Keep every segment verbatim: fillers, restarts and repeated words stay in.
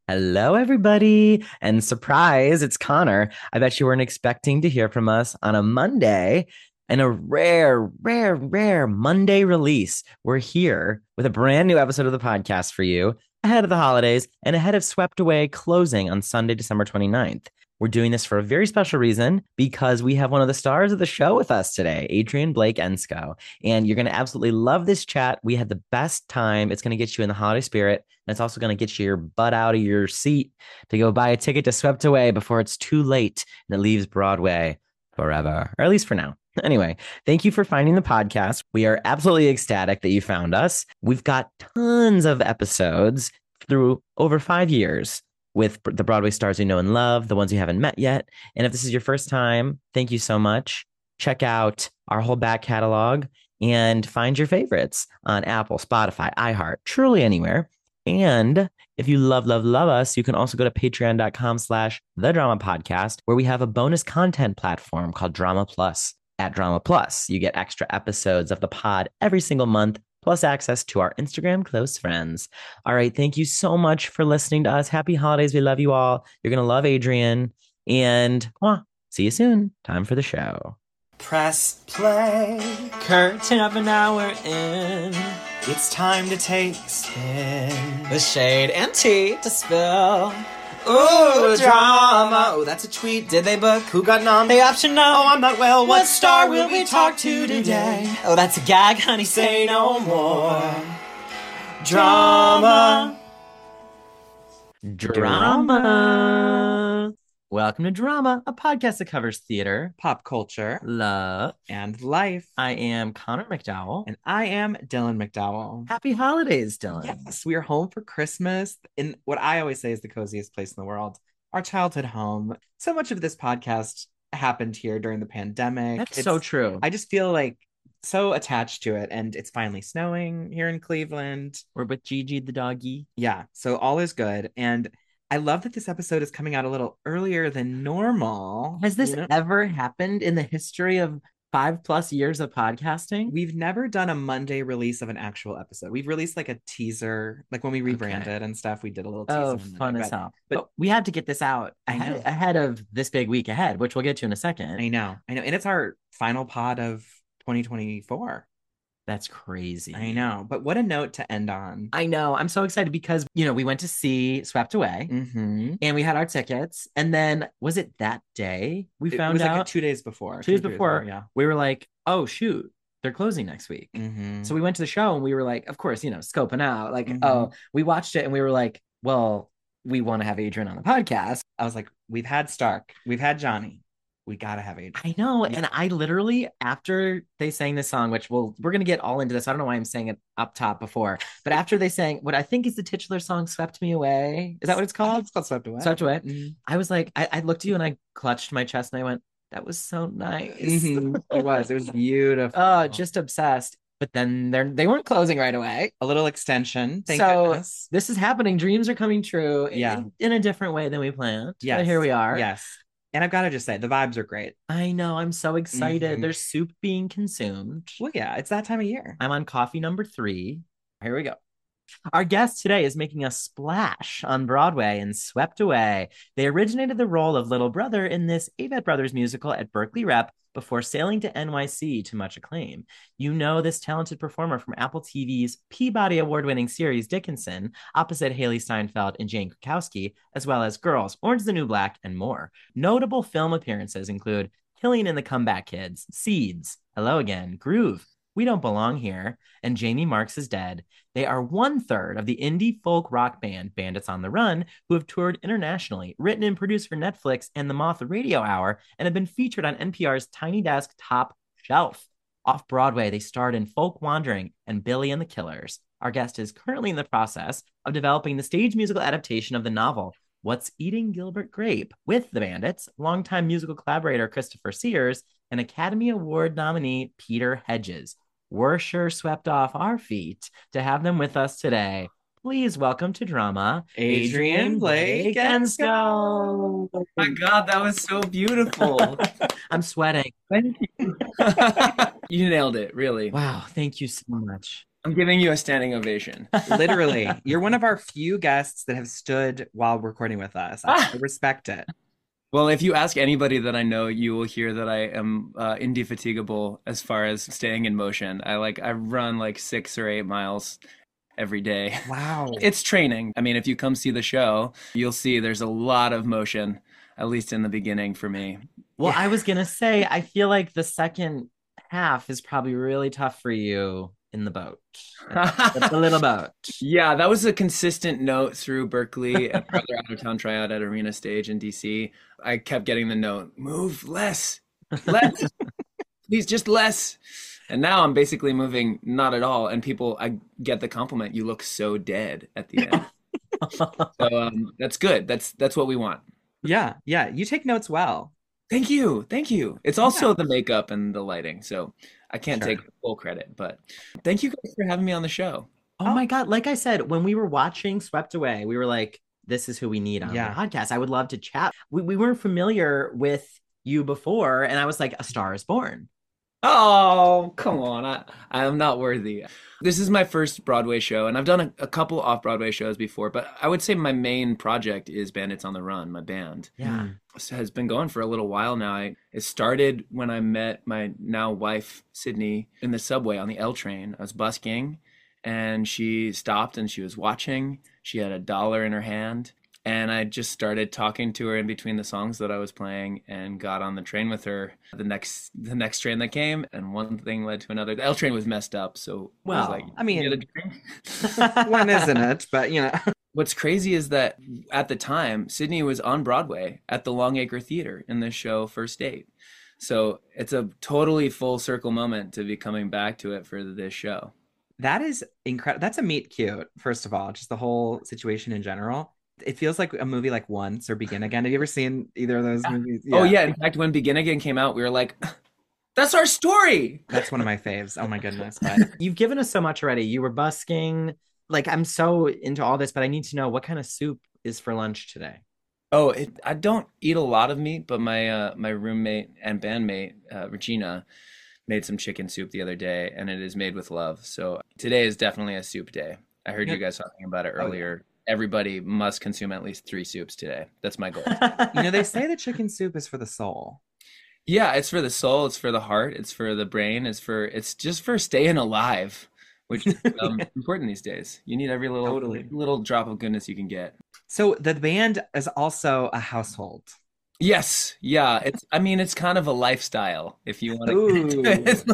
Hello, everybody. And surprise, it's Connor. I bet you weren't expecting to hear from us on a Monday and a rare, rare, rare Monday release. We're here with a brand new episode of the podcast for you ahead of the holidays and ahead of Swept Away closing on Sunday, December twenty-ninth. We're doing this for a very special reason because we have one of the stars of the show with us today, Adrienne Blake Ensko. And you're going to absolutely love this chat. We had the best time. It's going to get you in the holiday spirit. And it's also going to get your butt out of your seat to go buy a ticket to Swept Away before it's too late and it leaves Broadway forever, or at least for now. Anyway, thank you for finding the podcast. We are absolutely ecstatic that you found us. We've got tons of episodes through over five years with the Broadway stars you know and love, the ones you haven't met yet. And if this is your first time, thank you so much. Check out our whole back catalog and find your favorites on Apple, Spotify, iHeart, truly anywhere. And if you love, love, love us, you can also go to patreon.com slash the drama podcast, where we have a bonus content platform called Drama Plus. At Drama Plus, you get extra episodes of the pod every single month, plus access to our Instagram close friends. All right. Thank you so much for listening to us. Happy holidays. We love you all. You're going to love Adrienne. And well, see you soon. Time for the show. Press play. Curtain up an hour in. It's time to take a spin. The shade and tea to spill. Ooh, drama. Oh, that's a tweet. Did they book? Who got nom? They option no. Oh, I'm not well. What star will we talk to today? Oh, that's a gag, honey. Say no more. Drama. Drama. Welcome to Drama, a podcast that covers theater, Pop culture. love, And life. I am Connor McDowell. And I am Dylan McDowell. Happy holidays, Dylan. Yes, we are home for Christmas in what I always say is the coziest place in the world, our childhood home. So much of this podcast happened here during the pandemic. That's It's- so true. I just feel like so attached to it, and it's finally snowing here in Cleveland. We're with Gigi the doggy. Yeah, so all is good. And I love that this episode is coming out a little earlier than normal. Has this you know? ever happened in the history of five plus years of podcasting? We've never done a Monday release of an actual episode. We've released like a teaser, like when we rebranded and stuff, we did a little teaser. Oh, on Monday, fun as but- hell. but- But we had to get this out I ahead, know. ahead of this big week ahead, which we'll get to in a second. I know, I know. And it's our final pod of twenty twenty-four. That's crazy. I know. But what a note to end on. I know. I'm so excited because, you know, we went to see Swept Away Mm-hmm. and we had our tickets. And then was it that day we It found was out? like two days before. Two days or three before. Yeah. We were like, oh, shoot, they're closing next week. Mm-hmm. So we went to the show and we were like, of course, you know, scoping out. Like, Mhm. oh, we watched it and we were like, well, we want to have Adrienne on the podcast. I was like, we've had Stark, we've had Johnny. We gotta have Adrienne. I know. Yeah. And I literally, after they sang this song, which we'll, we're going to get all into this. I don't know why I'm saying it up top before, but after they sang what I think is the titular song, Swept Me Away. Is that what it's called? It's called Swept Away. Swept Away. Mhm. I was like, I, I looked at you and I clutched my chest and I went, that was so nice. Mhm. It was. It was beautiful. Oh, just obsessed. But then they're, they weren't closing right away. a little extension. Thank So, goodness. This is happening. Dreams are coming true in- Yeah. in, a different way than we planned. Yes. But here we are. Yes. And I've got to just say, the vibes are great. I know. I'm so excited. Mhm. There's soup being consumed. Well, yeah, it's that time of year. I'm on coffee number three. Here we go. Our guest today is making a splash on Broadway and Swept Away. They originated the role of Little Brother in this Avett Brothers musical at Berkeley Rep before sailing to N Y C to much acclaim. You know this talented performer from Apple T V's Peabody Award-winning series Dickinson, opposite Haley Steinfeld and Jane Krakowski, as well as Girls, Orange is the New Black, and more. Notable film appearances include Killing and the Comeback Kids, Seeds, Hello Again, Groove, We Don't Belong Here, and Jamie Marks is Dead. They are one third of the indie folk rock band Bandits on the Run, who have toured internationally, written and produced for Netflix and the Moth Radio Hour, and have been featured on N P R's Tiny Desk Top Shelf. Off Broadway, they starred in Folk Wandering and Billy and the Killers. Our guest is currently in the process of developing the stage musical adaptation of the novel What's Eating Gilbert Grape with the Bandits, longtime musical collaborator Christopher Sears, and Academy Award nominee Peter Hedges. We're sure swept off our feet to have them with us today. Please welcome to Drama, Adrienne Blake Ensko. Oh my God, that was so beautiful. I'm sweating. Thank you. You nailed it, really. Wow, thank you so much. I'm giving you a standing ovation. Literally, you're one of our few guests that have stood while recording with us. I respect it. Well, if you ask anybody that I know, you will hear that I am uh, indefatigable as far as staying in motion. I like I run like six or eight miles every day. Wow. It's training. I mean, if you come see the show, you'll see there's a lot of motion, at least in the beginning for me. Well, Yeah. I was gonna say, I feel like the second half is probably really tough for you in the boat. The little boat. Yeah, that was a consistent note through Berkeley and our other out-of-town tryout at Arena Stage in D C. I kept getting the note, move less, less, please, just less. And now I'm basically moving not at all. And people, I get the compliment, you look so dead at the end. So um, that's good. That's that's what we want. Yeah, yeah. You take notes well. Thank you. Thank you. It's also the makeup and the lighting. So I can't Sure. take full credit, but thank you guys for having me on the show. Oh my God. Like I said, when we were watching Swept Away, we were like, this is who we need on Yeah. the podcast. I would love to chat. We, we weren't familiar with you before. And I was like, A Star is Born. Oh, come on. I, I am not worthy. This is my first Broadway show, and I've done a, a couple off-Broadway shows before, but I would say my main project is Bandits on the Run, my band. Yeah. It has been going for a little while now. I, it started when I met my now wife, Sydney, in the subway on the L train. I was busking, and she stopped and she was watching. She had a dollar in her hand. And I just started talking to her in between the songs that I was playing and got on the train with her the next the next train that came, and one thing led to another. The L train was messed up, so I was Well, like, I mean- "You get a drink?" One isn't it? But you know. What's crazy is that at the time, Sydney was on Broadway at the Longacre Theater in the show First Date. So it's a totally full circle moment to be coming back to it for this show. That is incredible. That's a meet cute, first of all, just the whole situation in general. It feels like a movie like Once or Begin Again. Have you ever seen either of those movies? Oh yeah, in fact, when Begin Again came out, we were like, that's our story. That's one of my faves. Oh my goodness. But You've given us so much already. You were busking. Like, I'm so into all this, but I need to know what kind of soup is for lunch today. Oh, it, I don't eat a lot of meat, but my uh, my roommate and bandmate, uh, Regina, made some chicken soup the other day, and it is made with love. So today is definitely a soup day. I heard you Yep. guys talking about it Oh, yeah. earlier. Everybody must consume at least three soups today. That's my goal. you know, they say that chicken soup is for the soul. Yeah, it's for the soul, it's for the heart, it's for the brain, it's for it's just for staying alive, which is um, important these days. You need every little Totally. little drop of goodness you can get. So the band is also a household. Yes, yeah. It's I mean it's kind of a lifestyle if you want to Ooh. It's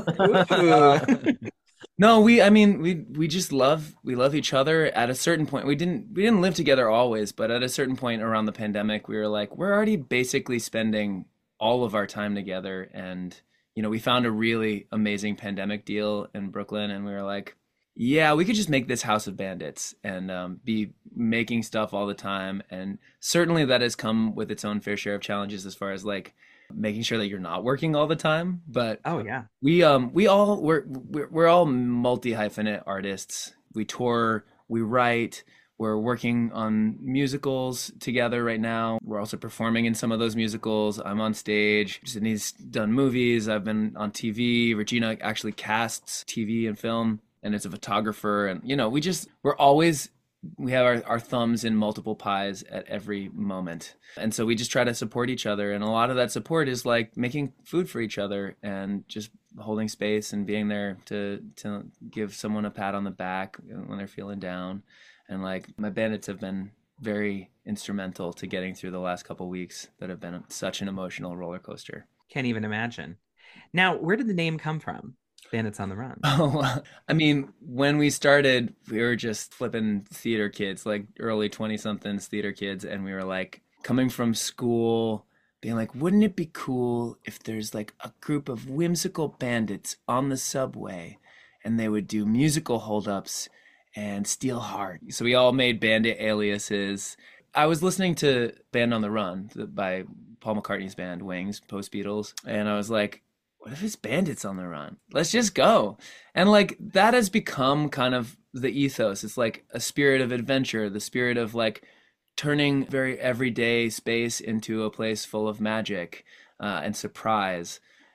like- No, we I mean we we just love we love each other at a certain point. We didn't we didn't live together always, but at a certain point around the pandemic, we were like, we're already basically spending all of our time together, and you know, we found a really amazing pandemic deal in Brooklyn, and we were like, yeah, we could just make this House of Bandits and um, be making stuff all the time. And certainly that has come with its own fair share of challenges as far as like making sure that you're not working all the time. But Oh yeah. we um we all we're we're, we're all multi hyphenate artists. We tour, we write, we're working on musicals together right now. We're also performing in some of those musicals. I'm on stage. Sydney's done movies. I've been on T V. Regina actually casts T V and film and is a photographer. And you know, we just we're always we have our, our thumbs in multiple pies at every moment. And so we just try to support each other. And a lot of that support is like making food for each other and just holding space and being there to to give someone a pat on the back when they're feeling down. And like my bandits have been very instrumental to getting through the last couple weeks that have been such an emotional roller coaster. Can't even imagine. Now, where did the name come from? Bandits on the Run. Oh, I mean, when we started, we were just flipping theater kids, like early twenty somethings theater kids. And we were like coming from school, being like, wouldn't it be cool if there's like a group of whimsical bandits on the subway and they would do musical holdups and steal heart? So we all made bandit aliases. I was listening to Band on the Run by Paul McCartney's band, Wings, post Beatles. And I was like, what if it's Bandits on the Run? Let's just go. And like that has become kind of the ethos. It's like a spirit of adventure, the spirit of like turning very everyday space into a place full of magic uh, and surprise.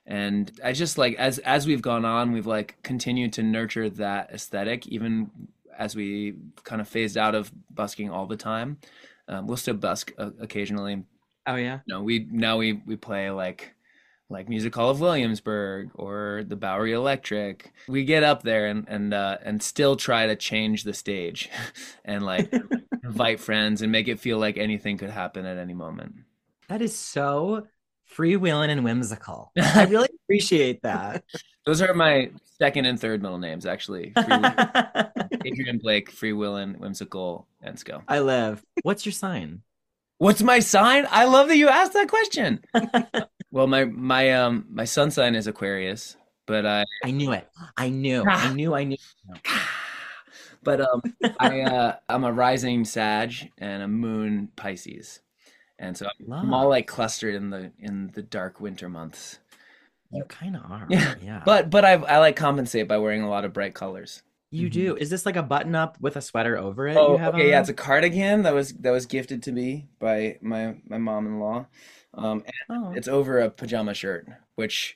And I just like as as we've gone on, we've like continued to nurture that aesthetic, even as we kind of phased out of busking all the time. Um, we'll still busk uh, occasionally. Oh yeah. No, we now we we play like like Music Hall of Williamsburg or the Bowery Electric. We get up there and and uh, and still try to change the stage, and like invite friends and make it feel like anything could happen at any moment. That is so freewheeling and whimsical. I really appreciate that. Those are my second and third middle names, actually. Free- Adrian Blake, freewheeling, whimsical, and Sco. I live. What's your sign? What's my sign? I love that you asked that question. Well, my my um my sun sign is Aquarius, but I I knew it. I knew. I knew. I knew. but um I uh I'm a rising Sag and a moon Pisces, and so I'm, I'm all like clustered in the in the dark winter months. You kind of are. Yeah. Yeah. But but I I like compensate by wearing a lot of bright colors. You do. Is this like a button up with a sweater over it? Oh, you have okay, on? yeah, it's a cardigan that was that was gifted to me by my my mom-in-law. Um, and Oh. it's over a pajama shirt, which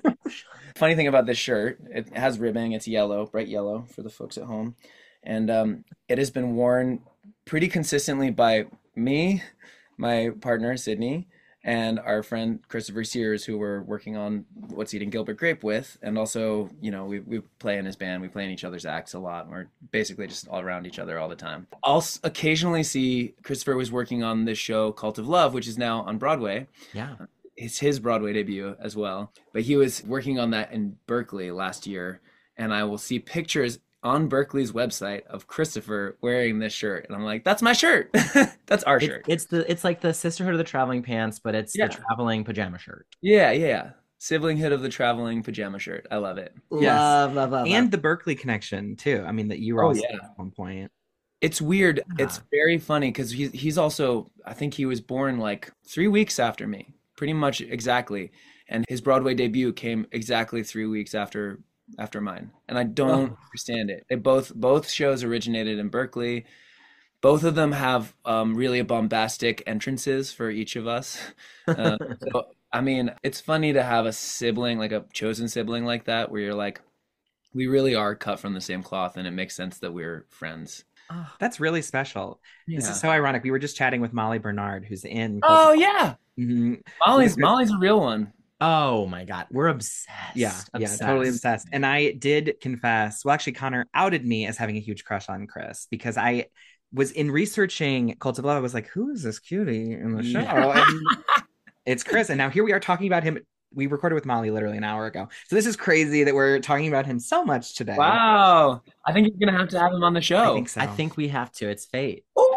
funny thing about this shirt, it has ribbing, it's yellow, bright yellow for the folks at home. And um, it has been worn pretty consistently by me, my partner Sydney, and our friend Christopher Sears, who we're working on What's Eating Gilbert Grape with. And also, you know, we, we play in his band, we play in each other's acts a lot. We're basically just all around each other all the time. I'll s- occasionally see Christopher was working on this show, Cult of Love, which is now on Broadway. Yeah. It's his Broadway debut as well. But he was working on that in Berkeley last year. And I will see pictures on Berkeley's website of Christopher wearing this shirt, and I'm like, "That's my shirt. That's our It's, shirt." it's the it's like the Sisterhood of the Traveling Pants, but it's Yeah. the traveling pajama shirt. Yeah, yeah, yeah. Siblinghood of the traveling pajama shirt. I love it. Yes. Love, love, love. And love. the Berkeley connection too. I mean, that you were Oh, also yeah. at one point. It's weird. It's Yeah. very funny because he's he's also, I think he was born like three weeks after me, pretty much exactly. And his Broadway debut came exactly three weeks after after mine. And I don't Oh. understand it. They both both shows originated in Berkeley. Both of them have um, really bombastic entrances for each of us. Uh, so, I mean, it's funny to have a sibling, like a chosen sibling like that, where you're like, we really are cut from the same cloth, and it makes sense that we're friends. Oh, That's really special. This Yeah. is so ironic. We were just chatting with Molly Bernard, who's in. Oh yeah, Mhm. Molly's We're- Molly's a real one. oh my God, we're obsessed. Yeah, yeah, Obsessed. totally obsessed. And I did confess, well, actually, Connor outed me as having a huge crush on Chris because I was in researching Cult of Love. I was like, who is this cutie in the show? And it's Chris. And now here we are talking about him. We recorded with Molly literally an hour ago. So this is crazy that we're talking about him so much today. Wow, I think you're gonna have to have him on the show. I think so. I think we have to. It's fate. Ooh.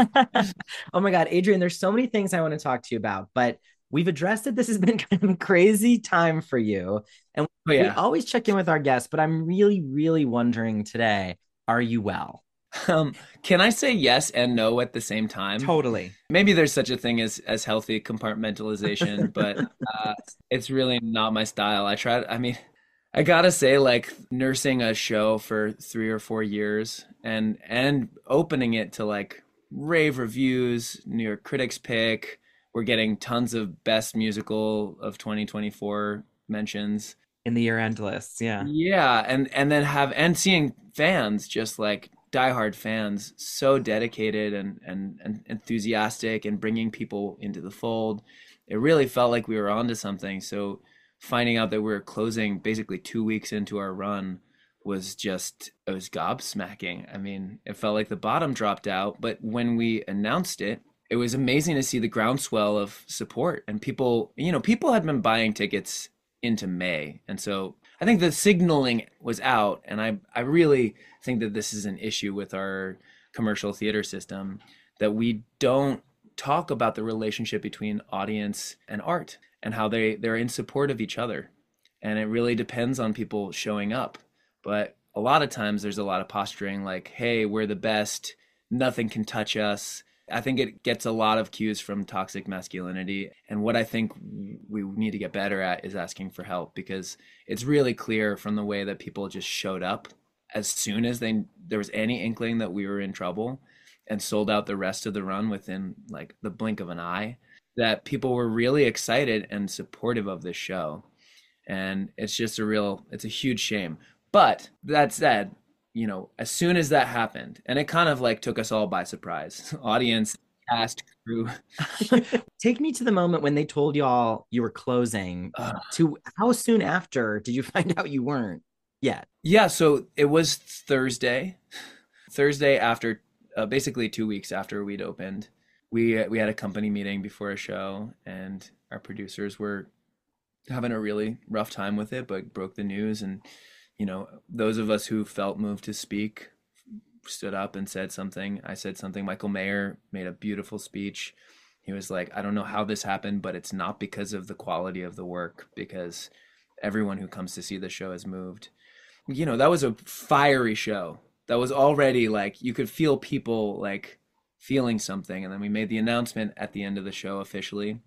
Oh my God, Adrian, there's so many things I want to talk to you about, but we've addressed it. This has been kind of a crazy time for you. And Oh, we yeah. always check in with our guests, but I'm really, really wondering today, are you well? Um, can I say yes and no at the same time? Totally. Maybe there's such a thing as as healthy compartmentalization, but uh, it's really not my style. I tried. I mean, I gotta say, like nursing a show for three or four years and and opening it to like rave reviews, New York Critics Pick. We're getting tons of best musical of twenty twenty-four mentions. In the year end lists. Yeah. Yeah, and and then have and seeing fans just like diehard fans so dedicated and and and enthusiastic and bringing people into the fold. It really felt like we were onto something. So finding out that we were closing basically two weeks into our run was just, it was gobsmacking. I mean, it felt like the bottom dropped out, but when we announced it, it was amazing to see the groundswell of support, and people, you know, people had been buying tickets into May. And so I think the signaling was out, and I, I really think that this is an issue with our commercial theater system, that we don't talk about the relationship between audience and art and how they, they're in support of each other. And it really depends on people showing up. But a lot of times there's a lot of posturing like, hey, we're the best, nothing can touch us. I think it gets a lot of cues from toxic masculinity. And what I think we need to get better at is asking for help, because it's really clear from the way that people just showed up as soon as they there was any inkling that we were in trouble, and sold out the rest of the run within like the blink of an eye, that people were really excited and supportive of this show. And it's just a real, it's a huge shame. But that said, you know, as soon as that happened, and it kind of like took us all by surprise, audience, cast, crew. Take me to the moment when they told y'all you were closing. Uh, To how soon after did you find out you weren't yet? yeah, so it was Thursday. Thursday after, uh, basically two weeks after we'd opened, we uh, we had a company meeting before a show, and our producers were having a really rough time with it, but broke the news. And, you know, those of us who felt moved to speak stood up and said something. I said something. Michael Mayer made a beautiful speech. He was like, I don't know how this happened, but it's not because of the quality of the work, because everyone who comes to see the show is moved. You know, that was a fiery show. That was already like, you could feel people like feeling something. And then we made the announcement at the end of the show officially.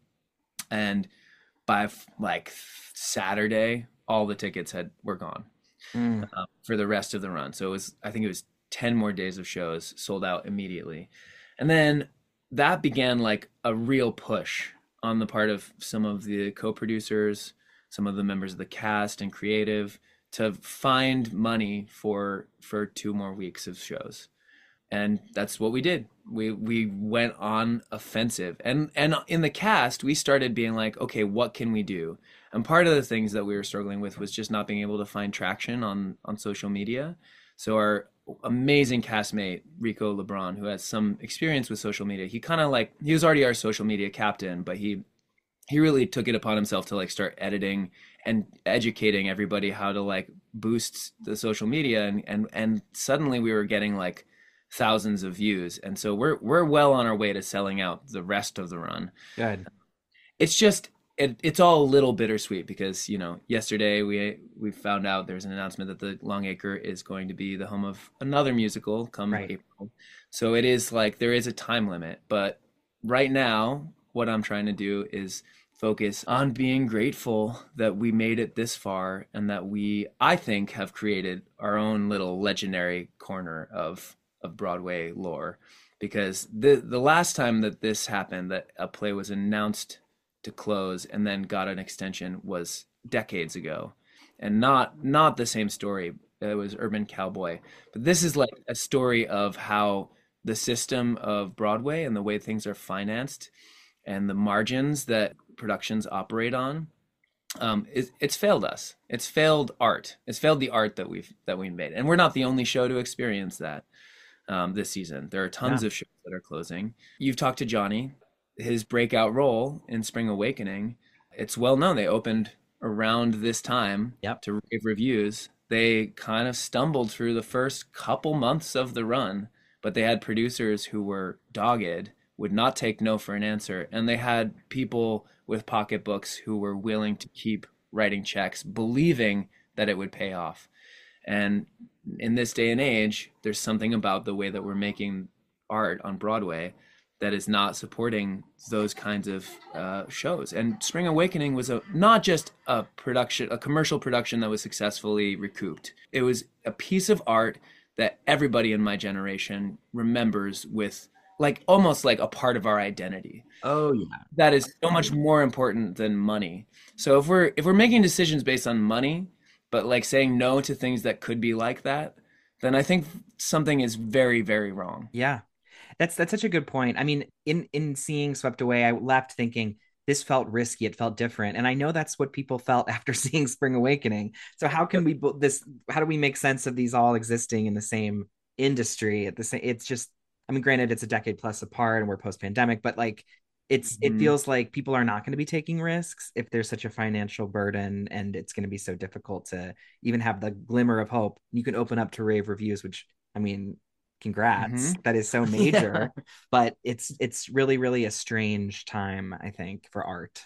And by like Saturday, all the tickets had were gone Mm. uh, for the rest of the run. So it was, I think it was ten more days of shows sold out immediately. And then that began like a real push on the part of some of the co-producers, some of the members of the cast and creative, to find money for for two more weeks of shows. And that's what we did. We we went on offensive. And and in the cast, we started being like, okay, what can we do? And part of the things that we were struggling with was just not being able to find traction on on social media. So our amazing castmate, Rico LeBron, who has some experience with social media, he kind of like, he was already our social media captain, but he he really took it upon himself to like start editing and educating everybody how to like boost the social media. And and and suddenly we were getting like thousands of views. And so we're we're well on our way to selling out the rest of the run. Good. It's just it, it's all a little bittersweet because, you know, yesterday we we found out there's an announcement that the Longacre is going to be the home of another musical come Right. April. So it is like there is a time limit, but right now what I'm trying to do is focus on being grateful that we made it this far and that we, I think, have created our own little legendary corner of of Broadway lore. Because the the last time that this happened, that a play was announced to close and then got an extension, was decades ago, and not not the same story. It was Urban Cowboy, but this is like a story of how the system of Broadway and the way things are financed and the margins that productions operate on, um, it, it's failed us. It's failed art. It's failed the art that we've that we made, and we're not the only show to experience that. Um, this season, there are tons Yeah. of shows that are closing. You've talked to Johnny, his breakout role in Spring Awakening. It's well known. They opened around this time Yep. to rave reviews. They kind of stumbled through the first couple months of the run, but they had producers who were dogged, would not take no for an answer, and they had people with pocketbooks who were willing to keep writing checks, believing that it would pay off. And in this day and age, there's something about the way that we're making art on Broadway that is not supporting those kinds of uh, shows. And Spring Awakening was a not just a production, a commercial production that was successfully recouped. It was a piece of art that everybody in my generation remembers with like almost like a part of our identity. Oh yeah. That is so much more important than money. So if we're if we're making decisions based on money, but like saying no to things that could be like that, then I think something is very, very wrong. Yeah. That's that's such a good point. I mean, in in seeing Swept Away, I left thinking this felt risky. It felt different, and I know that's what people felt after seeing Spring Awakening. So how can we bu- this? How do we make sense of these all existing in the same industry at the same? It's just, I mean, granted, it's a decade plus apart, and we're post pandemic, but like, it's it Mhm. feels like people are not going to be taking risks if there's such a financial burden, and it's going to be so difficult to even have the glimmer of hope. You can open up to rave reviews, which I mean, congrats, Mhm. that is so major. But it's it's really really a strange time, I think, for art.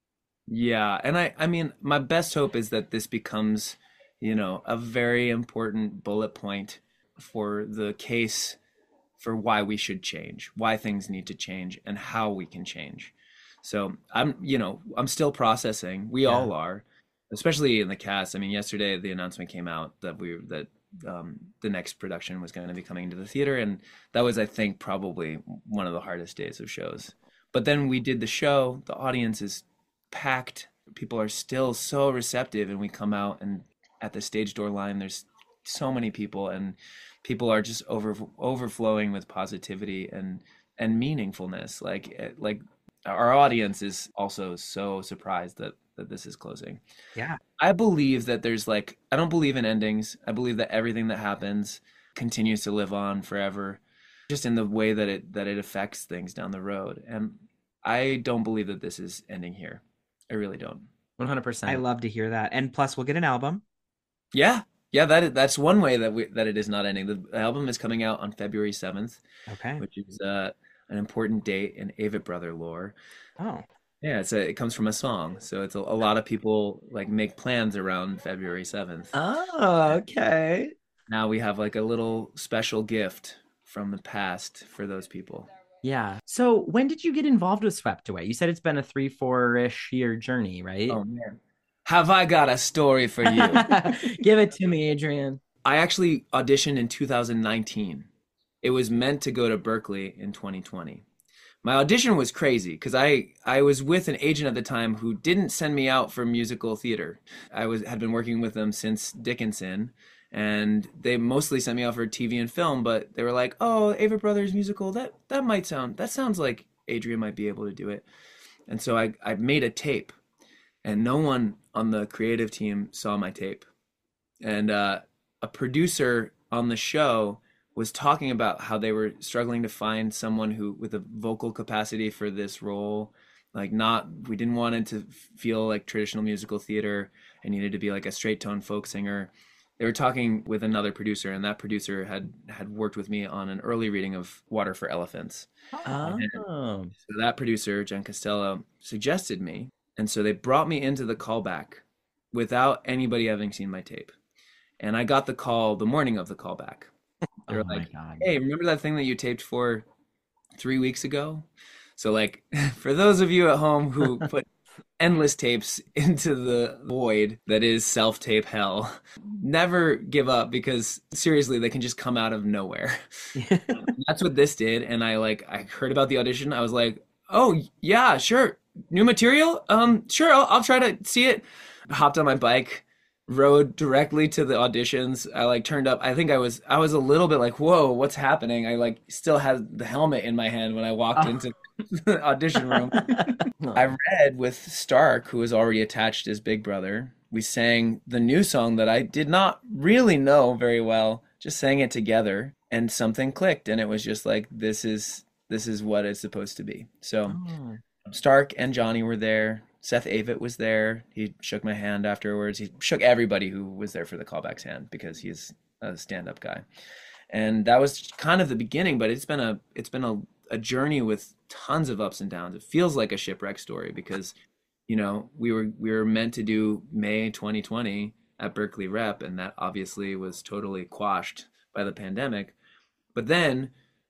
Yeah, and I I mean, my best hope is that this becomes, you know, a very important bullet point for the case for why we should change, why things need to change, and how we can change. So I'm, you know, I'm still processing. We Yeah. all are, especially in the cast. I mean, yesterday the announcement came out that we that um, the next production was going to be coming to the theater, and that was, I think, probably one of the hardest days of shows. But then we did the show. The audience is packed. People are still so receptive, and we come out and at the stage door line, there's so many people, and people are just over overflowing with positivity and and meaningfulness. Like eh, like our audience is also so surprised that that this is closing. Yeah. I believe that there's like, I don't believe in endings. I believe that everything that happens continues to live on forever, just in the way that it that it affects things down the road. And I don't believe that this is ending here. I really don't. one hundred percent. I love to hear that. And plus, we'll get an album. Yeah. Yeah, that is, that's one way that we that it is not ending. The album is coming out on February seventh, Okay. which is uh, an important date in Avett Brother lore. Oh. Yeah, it's a, it comes from a song. So it's a, a lot of people like make plans around February seventh. Oh, okay. Now we have like a little special gift from the past for those people. Yeah. So when did you get involved with Swept Away? You said it's been a three, four-ish year journey, right? Oh man. Have I got a story for you? Give it to me, Adrian. I actually auditioned in two thousand nineteen. It was meant to go to Berkeley in twenty twenty. My audition was crazy because I, I was with an agent at the time who didn't send me out for musical theater. I was had been working with them since Dickinson, and they mostly sent me out for T V and film, but they were like, oh, Avett Brothers musical, that that might sound, that sounds like Adrian might be able to do it. And so I, I made a tape, and no one on the creative team saw my tape. And uh, a producer on the show was talking about how they were struggling to find someone who with a vocal capacity for this role. Like not, we didn't want it to feel like traditional musical theater. It needed to be like a straight tone folk singer. They were talking with another producer, and that producer had had worked with me on an early reading of Water for Elephants. Oh. So that producer, Jen Costello, suggested me. And so they brought me into the callback without anybody having seen my tape. And I got the call the morning of the callback. They were Oh my like, God. hey, remember that thing that you taped for three weeks ago? So like, for those of you at home who put endless tapes into the void that is self-tape hell, never give up, because seriously, they can just come out of nowhere. That's what this did. And I like, I heard about the audition. I was like, oh yeah, sure. New material? Um, sure, I'll, I'll try to see it. Hopped on my bike, rode directly to the auditions. I like turned up. I think I was I was a little bit like, whoa, what's happening? I like still had the helmet in my hand when I walked Oh. into the audition room. I read with Stark, who was already attached as Big Brother. We sang the new song that I did not really know very well, just sang it together, and something clicked, and it was just like, this is this is what it's supposed to be. So Oh. Stark and Johnny were there. Seth Avett was there. He shook my hand afterwards. He shook everybody who was there for the callback's hand because he's a stand-up guy. And that was kind of the beginning, but it's been a it's been a, a journey with tons of ups and downs. It feels like a shipwreck story because, you know, we were we were meant to do May twenty twenty at Berkeley Rep, and that obviously was totally quashed by the pandemic. But then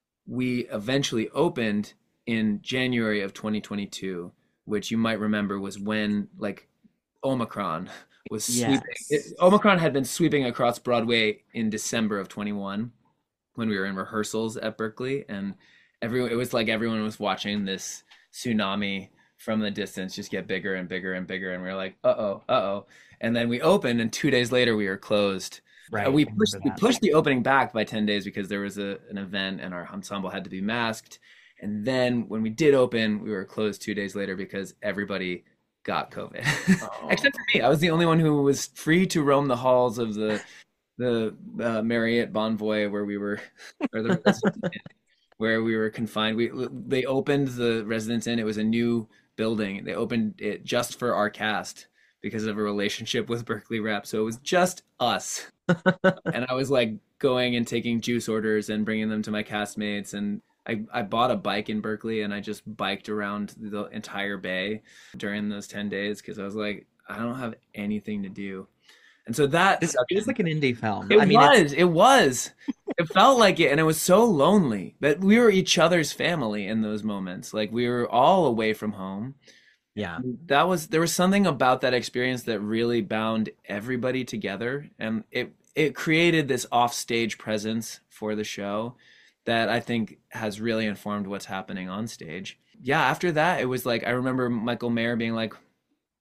we eventually opened in January of twenty twenty-two, which you might remember was when like Omicron was sweeping. Yes. It, Omicron had been sweeping across Broadway in December of twenty-one when we were in rehearsals at Berkeley, and everyone, it was like everyone was watching this tsunami from the distance just get bigger and bigger and bigger, and we were like, uh-oh, uh-oh. And then we opened, and two days later we were closed. Right. Uh, we I pushed remember we that. pushed the opening back by ten days because there was a, an event and our ensemble had to be masked. And then when we did open, we were closed two days later because everybody got COVID. Oh. Except for me. I was the only one who was free to roam the halls of the the uh, Marriott Bonvoy where we were, or the Residence Inn, where we were confined. We they opened the Residence Inn. It was a new building. They opened it just for our cast because of a relationship with Berkeley Rep. So it was just us. And I was like going and taking juice orders and bringing them to my castmates. And I, I bought a bike in Berkeley and I just biked around the entire bay during those ten days because I was like, I don't have anything to do. And so that This feels like an indie film. it I mean, it's- was, it was, it felt like it. And it was so lonely, but we were each other's family in those moments. Like we were all away from home. Yeah. That was, there was something about that experience that really bound everybody together. And it, it created this offstage presence for the show that I think has really informed what's happening on stage. Yeah, after that, it was like, I remember Michael Mayer being like,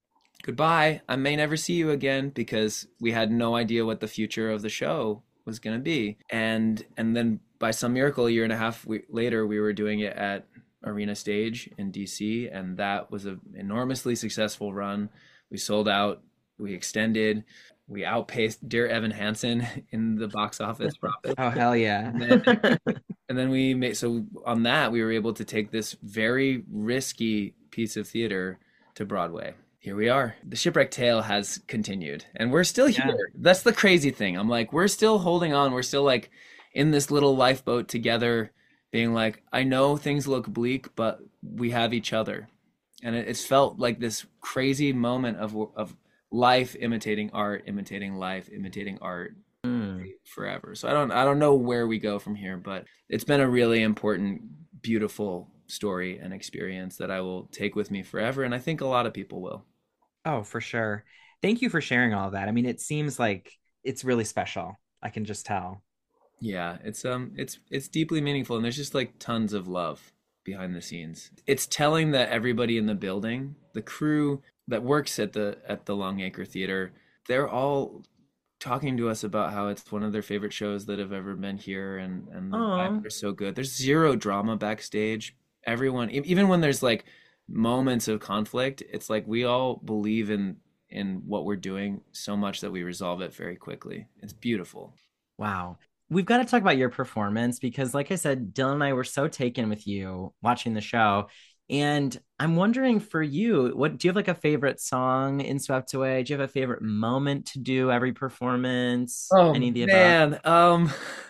goodbye. I may never see you again, because we had no idea what the future of the show was going to be. And and then by some miracle, a year and a half we, later, we were doing it at Arena Stage in D C, and that was an enormously successful run. We sold out, we extended, we outpaced Dear Evan Hansen in the box office profit. Oh, hell yeah. And then, and then we made, so on that, we were able to take this very risky piece of theater to Broadway. Here we are. The Shipwrecked Tale has continued, and we're still here. Yeah. That's the crazy thing. I'm like, we're still holding on. We're still like in this little lifeboat together, being like, I know things look bleak, but we have each other. And it, it's felt like this crazy moment of of life imitating art, imitating life, imitating art mm. forever. So I don't I don't know where we go from here, but it's been a really important, beautiful story and experience that I will take with me forever, and I think a lot of people will. Oh, for sure. Thank you for sharing all of that. I mean, it seems like it's really special. I can just tell. Yeah, it's um it's it's deeply meaningful, and there's just like tons of love behind the scenes. It's telling that everybody in the building, the crew that works at the at the Longacre Theater, they're all talking to us about how it's one of their favorite shows that have ever been here, and and the vibes are so good. There's zero drama backstage. Everyone, even when there's like moments of conflict, it's like we all believe in in what we're doing so much that we resolve it very quickly. It's beautiful. Wow. We've got to talk about your performance, because like I said, Dylan and I were so taken with you watching the show. And I'm wondering, for you, what do you have like a favorite song in Swept Away? Do you have a favorite moment to do every performance? Oh, Any of the man. above? Um,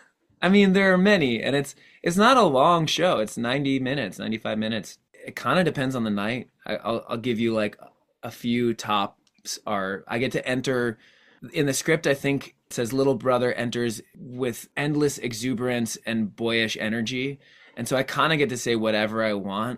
I mean, there are many, and it's it's not a long show. It's ninety minutes, ninety-five minutes. It kind of depends on the night. I, I'll I'll give you like a few tops. Are I get to enter in the script, I think it says little brother enters with endless exuberance and boyish energy. And so I kind of get to say whatever I want.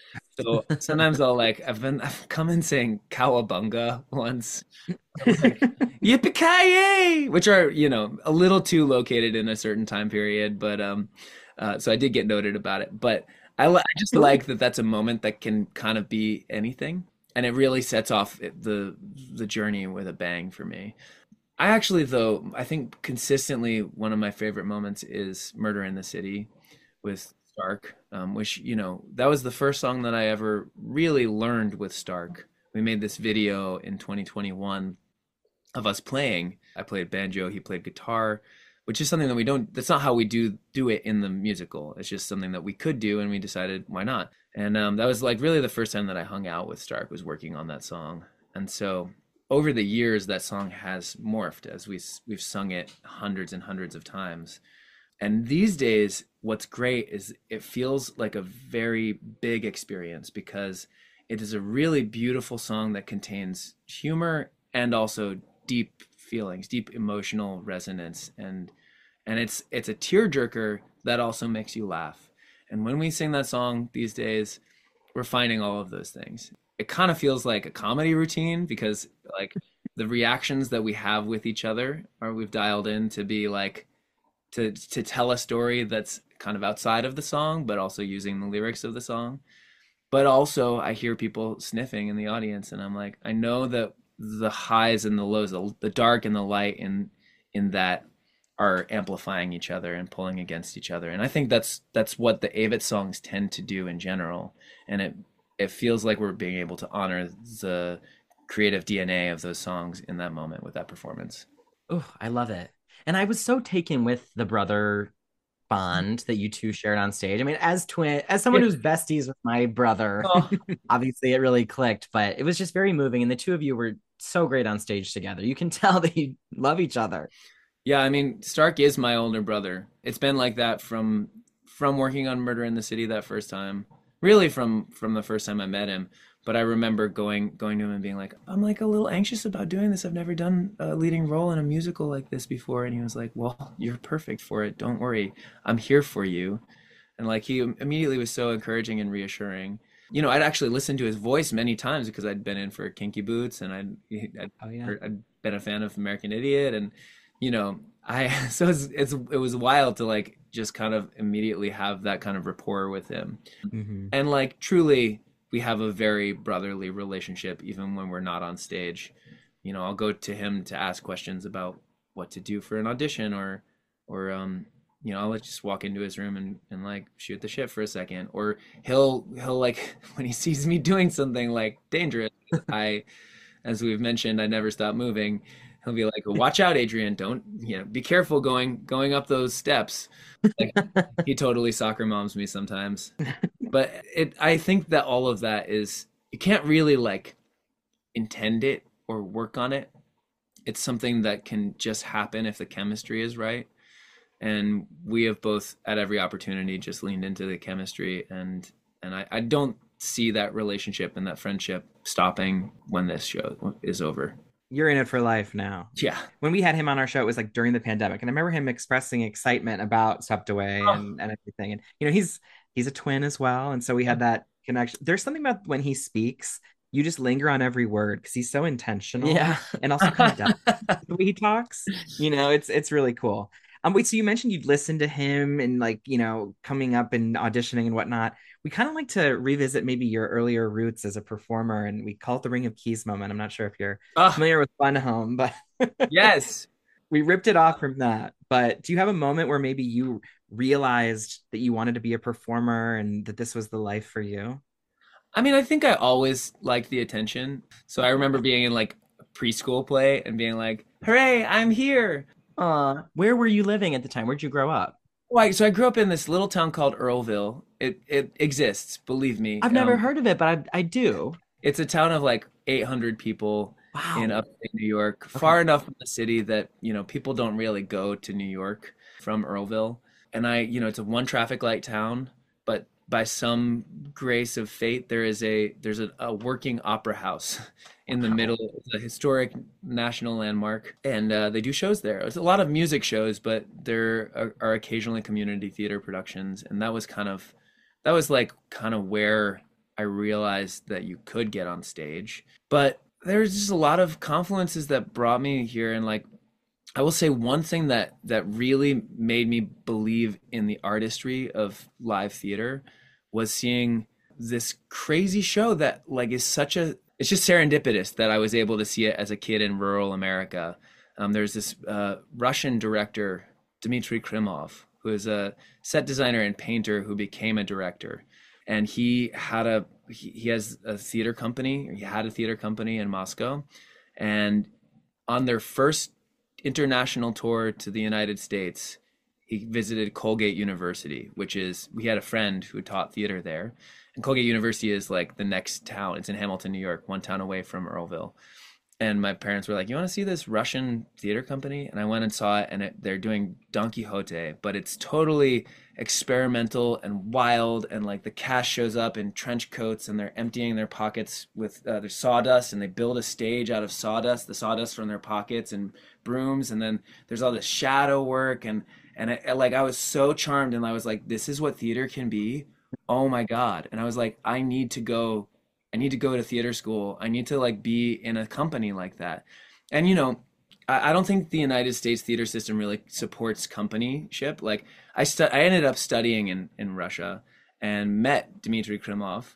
So sometimes I'll like, I've been, I've come in saying cowabunga once, like, yippee-ki-yay, which are, you know, a little too located in a certain time period. But, um, uh, so I did get noted about it, but I, I just like that that's a moment that can kind of be anything. And it really sets off the the journey with a bang for me. I actually, though, I think consistently one of my favorite moments is Murder in the City with Stark, um, which, you know, that was the first song that I ever really learned with Stark. We made this video in twenty twenty-one of us playing. I played banjo, he played guitar, which is something that we don't, that's not how we do do it in the musical. It's just something that we could do, and we decided, why not? And um, that was like really the first time that I hung out with Stark, was working on that song. And so over the years, that song has morphed as we, we've sung it hundreds and hundreds of times. And these days, what's great is it feels like a very big experience, because it is a really beautiful song that contains humor and also deep feelings, deep emotional resonance. And and it's it's a tearjerker that also makes you laugh. And when we sing that song these days, we're finding all of those things. It kind of feels like a comedy routine, because like the reactions that we have with each other are we've dialed in to be like to to tell a story that's kind of outside of the song, but also using the lyrics of the song. But also I hear people sniffing in the audience, and I'm like, I know that the highs and the lows, the, the dark and the light in in that are amplifying each other and pulling against each other. And I think that's that's what the Avett songs tend to do in general. And it it feels like we're being able to honor the creative D N A of those songs in that moment with that performance. Oh, I love it. And I was so taken with the brother bond that you two shared on stage. I mean, as twin, as someone who's besties with my brother, oh. Obviously it really clicked, but it was just very moving. And the two of you were so great on stage together. You can tell that you love each other. Yeah, I mean, Stark is my older brother. It's been like that from from working on Murder in the City that first time. Really from from the first time I met him. But I remember going going to him and being like, I'm like a little anxious about doing this. I've never done a leading role in a musical like this before. And he was like, well, you're perfect for it. Don't worry. I'm here for you. And like he immediately was so encouraging and reassuring. You know, I'd actually listened to his voice many times because I'd been in for Kinky Boots, and I'd, I'd, oh, yeah. heard, I'd been a fan of American Idiot. And you know, I so it's, it's it was wild to like just kind of immediately have that kind of rapport with him. Mm-hmm. And like truly we have a very brotherly relationship, even when we're not on stage. You know, I'll go to him to ask questions about what to do for an audition, or, or, um, you know, I'll just walk into his room and, and like shoot the shit for a second. Or he'll, he'll like, when he sees me doing something like dangerous, I, as we've mentioned, I never stop moving. He'll be like, watch out, Adrian, don't, you know, be careful going, going up those steps. Like, he totally soccer moms me sometimes. But it, I think that all of that is, you can't really like intend it or work on it. It's something that can just happen if the chemistry is right. And we have both at every opportunity just leaned into the chemistry, and and I, I don't see that relationship and that friendship stopping when this show is over. You're in it for life now. Yeah. When we had him on our show, it was like during the pandemic, and I remember him expressing excitement about Swept Away Oh. and, and everything. And you know, he's he's a twin as well, and so we had that connection. There's something about when he speaks, you just linger on every word because he's so intentional. Yeah. And also kind of dumb the way he talks. You know, it's it's really cool. Um, wait, so you mentioned you'd listen to him and like, you know, coming up and auditioning and whatnot. We kind of like to revisit maybe your earlier roots as a performer, and we call it the Ring of Keys moment. I'm not sure if you're Oh, familiar with Fun Home, but yes. we ripped it off from that. But do you have a moment where maybe you realized that you wanted to be a performer and that this was the life for you? I mean, I think I always liked the attention. So I remember being in like a preschool play and being like, hooray, I'm here. Uh, where were you living at the time? Where'd you grow up? Like, so I grew up in this little town called Earlville. It it exists, believe me. I've never Um, heard of it, but I I do. It's a town of like eight hundred people Wow. in upstate New York, far enough from the city that, you know, people don't really go to New York from Earlville. And I, you know, it's a one traffic light town, but by some grace of fate, there is a there's a, a working opera house in the middle. It's a historic national landmark, and uh, they do shows there. It's a lot of music shows, but there are, are occasionally community theater productions, and that was kind of that was like kind of where I realized that you could get on stage. But there's just a lot of confluences that brought me here, and like I will say one thing that that really made me believe in the artistry of live theater was seeing this crazy show that like is such a it's just serendipitous that I was able to see it as a kid in rural America. Um, there's this uh, Russian director, Dmitry Krymov, who is a set designer and painter who became a director, and he had a he, he has a theater company. Or he had a theater company in Moscow, and on their first international tour to the United States, he visited Colgate University, which is, we had a friend who taught theater there. And Colgate University is like the next town. It's in Hamilton, New York, one town away from Earlville. And my parents were like, you want to see this Russian theater company? And I went and saw it, and it, they're doing Don Quixote, but it's totally experimental and wild. And like the cast shows up in trench coats, and they're emptying their pockets with uh, their sawdust, and they build a stage out of sawdust, the sawdust from their pockets, and brooms. And then there's all this shadow work. And, and I, like, I was so charmed, and I was like, this is what theater can be. Oh my God. And I was like, I need to go I need to go to theater school. I need to like be in a company like that. And, you know, I, I don't think the United States theater system really supports companyship. Like I stu- I ended up studying in, in Russia and met Dmitry Krymov.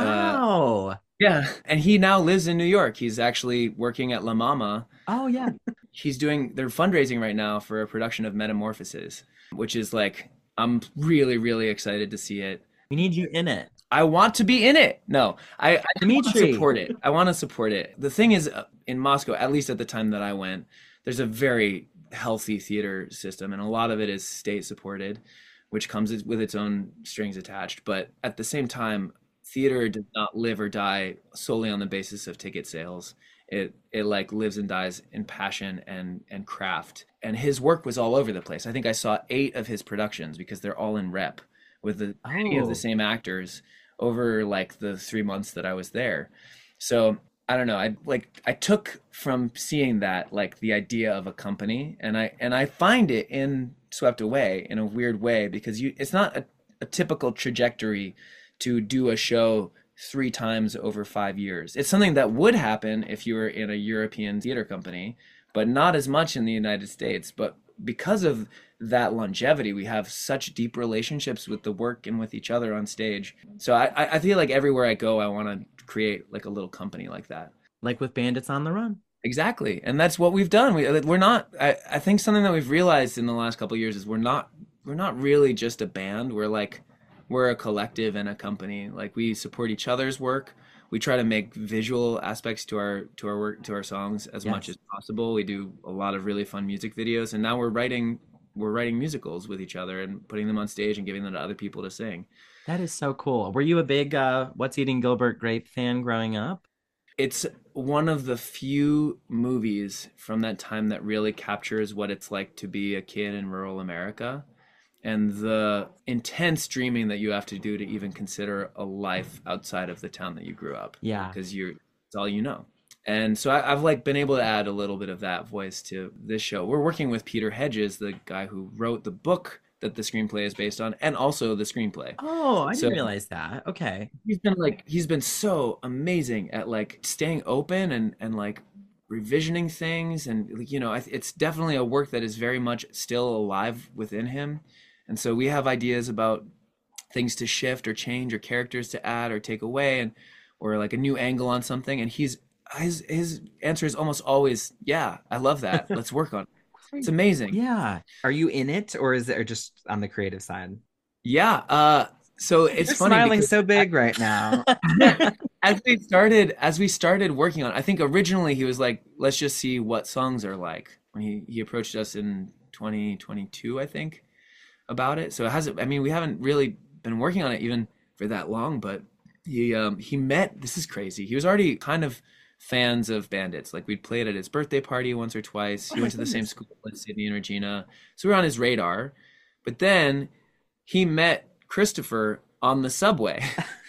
Wow. Uh, yeah. And he now lives in New York. He's actually working at La Mama. Oh yeah. He's doing, they're fundraising right now for a production of Metamorphosis, which is like, I'm really, really excited to see it. We need you in it. I want to be in it. No, I, I want to Dmitry. support it. I want to support it. The thing is, uh, in Moscow, at least at the time that I went, there's a very healthy theater system, and a lot of it is state supported, which comes with its own strings attached. But at the same time, theater does not live or die solely on the basis of ticket sales. It it like lives and dies in passion and and craft. And his work was all over the place. I think I saw eight of his productions because they're all in rep with the many of Oh. the same actors over like the three months that I was there. So I don't know. I like I took from seeing that like the idea of a company, and I and I find it in Swept Away in a weird way, because you it's not a, a typical trajectory to do a show three times over five years. It's something that would happen if you were in a European theater company, but not as much in the United States. But because of that longevity. We have such deep relationships with the work and with each other on stage. So I, I feel like everywhere I go, I want to create like a little company like that. Like with Bandits on the Run. Exactly. And that's what we've done. We, we're not, I, I think something that we've realized in the last couple of years is we're not, we're not really just a band. We're like, we're a collective and a company. Like we support each other's work. We try to make visual aspects to our to our work to our songs as Yes. much as possible. We do a lot of really fun music videos, and now we're writing we're writing musicals with each other and putting them on stage and giving them to other people to sing. That is so cool. Were you a big uh, What's Eating Gilbert Grape fan growing up? It's one of the few movies from that time that really captures what it's like to be a kid in rural America, and the intense dreaming that you have to do to even consider a life outside of the town that you grew up. Yeah. Because you're it's all you know. And so I, I've like been able to add a little bit of that voice to this show. We're working with Peter Hedges, the guy who wrote the book that the screenplay is based on, and also the screenplay. Oh, I So- didn't realize that. Okay. He's been like he's been so amazing at like staying open and and like revisioning things, and like, you know, I- it's definitely a work that is very much still alive within him. And so we have ideas about things to shift or change or characters to add or take away, and or like a new angle on something, and he's his his answer is almost always, yeah, I love that, let's work on it. It's amazing. Yeah. Are you in it, or is it or just on the creative side? Yeah, uh so it's You're funny smiling because so big right now. as we started as we started working on, I think originally he was like, let's just see what songs are like, when he he approached us in twenty twenty-two, I think, about it. So it hasn't, I mean, we haven't really been working on it even for that long, but he um he met, this is crazy, he was already kind of fans of Bandits. Like we'd played at his birthday party once or twice. He Oh my went to the same goodness. school as Sydney and Regina, so we were on his radar. But then he met Christopher on the subway.